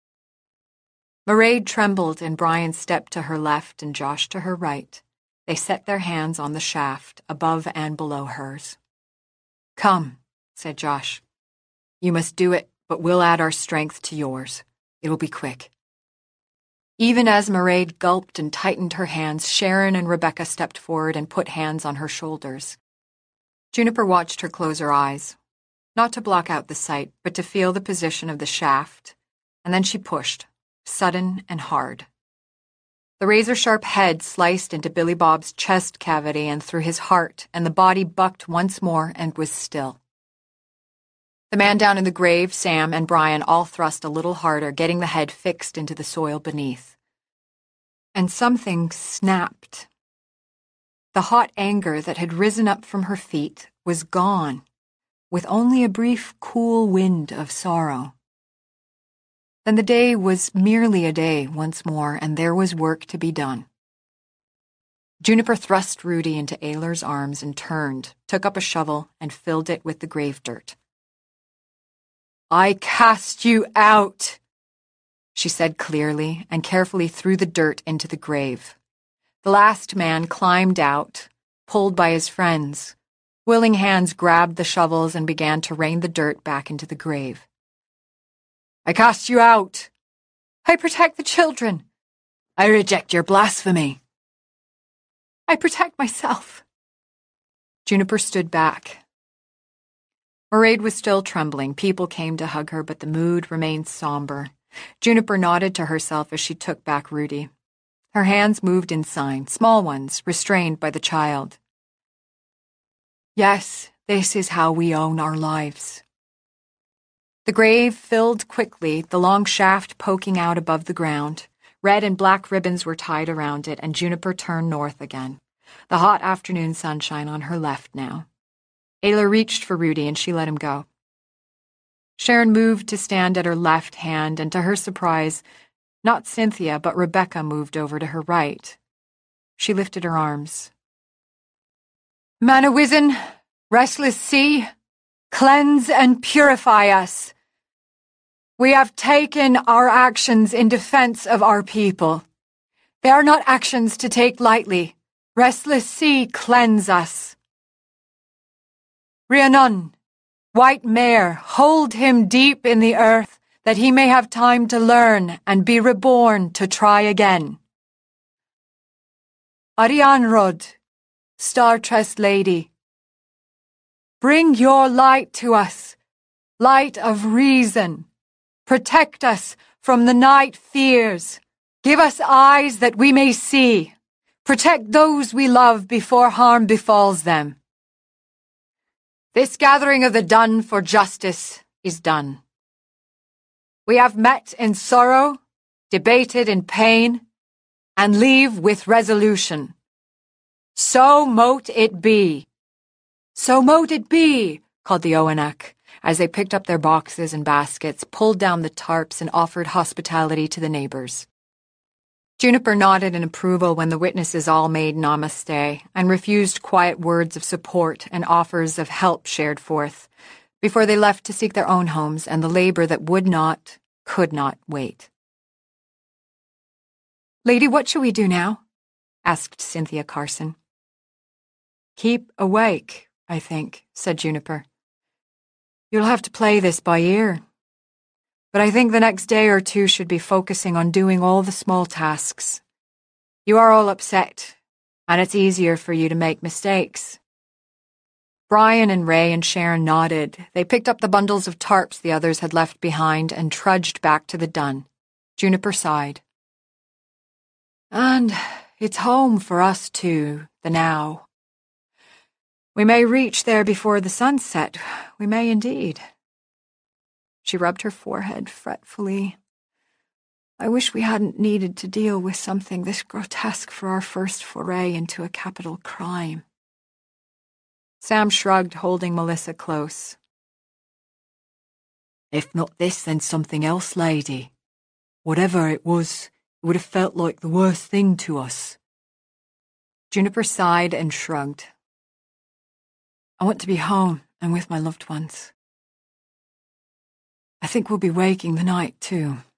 Mairead trembled, and Brian stepped to her left and Josh to her right. They set their hands on the shaft, above and below hers. Come, said Josh. You must do it, but we'll add our strength to yours. It'll be quick. Even as Mairead gulped and tightened her hands, Sharon and Rebecca stepped forward and put hands on her shoulders. Juniper watched her close her eyes, not to block out the sight, but to feel the position of the shaft, and then she pushed, sudden and hard. The razor-sharp head sliced into Billy Bob's chest cavity and through his heart, and the body bucked once more and was still. The man down in the grave, Sam, and Brian all thrust a little harder, getting the head fixed into the soil beneath. And something snapped. The hot anger that had risen up from her feet was gone, with only a brief cool wind of sorrow. Then the day was merely a day once more, and there was work to be done. Juniper thrust Rudy into Aylar's arms and turned, took up a shovel, and filled it with the grave dirt. I cast you out, she said clearly, and carefully threw the dirt into the grave. The last man climbed out, pulled by his friends. Willing hands grabbed the shovels and began to rain the dirt back into the grave. I cast you out. I protect the children. I reject your blasphemy. I protect myself. Juniper stood back. Mairead was still trembling. People came to hug her, but the mood remained somber. Juniper nodded to herself as she took back Rudy. Her hands moved in sign, small ones, restrained by the child. Yes, this is how we own our lives. The grave filled quickly, the long shaft poking out above the ground. Red and black ribbons were tied around it, and Juniper turned north again, the hot afternoon sunshine on her left now. Aylar reached for Rudy, and she let him go. Sharon moved to stand at her left hand, and to her surprise, not Cynthia, but Rebecca moved over to her right. She lifted her arms. Manawizin, restless sea, cleanse and purify us. We have taken our actions in defense of our people. They are not actions to take lightly. Restless sea, cleanse us. Rhiannon, white mare, hold him deep in the earth, that he may have time to learn and be reborn to try again. Arianrod, star-tressed lady, bring your light to us, light of reason. Protect us from the night fears. Give us eyes that we may see. Protect those we love before harm befalls them. This gathering of the done for justice is done. We have met in sorrow, debated in pain, and leave with resolution. So mote it be. So mote it be, called the Owenach, as they picked up their boxes and baskets, pulled down the tarps, and offered hospitality to the neighbors. Juniper nodded in approval when the witnesses all made namaste and refused quiet words of support and offers of help shared forth, before they left to seek their own homes and the labor that would not, could not wait. "Lady, what shall we do now?" asked Cynthia Carson. "Keep awake, I think," said Juniper. "You'll have to play this by ear. But I think the next day or two should be focusing on doing all the small tasks. You are all upset, and it's easier for you to make mistakes." Brian and Ray and Sharon nodded. They picked up the bundles of tarps the others had left behind and trudged back to the dun. Juniper sighed. "And it's home for us too, the now. We may reach there before the sunset. We may indeed." She rubbed her forehead fretfully. "I wish we hadn't needed to deal with something this grotesque for our first foray into a capital crime." Sam shrugged, holding Melissa close. "If not this, then something else, lady. Whatever it was, it would have felt like the worst thing to us." Juniper sighed and shrugged. "I want to be home and with my loved ones. I think we'll be waking the night, too."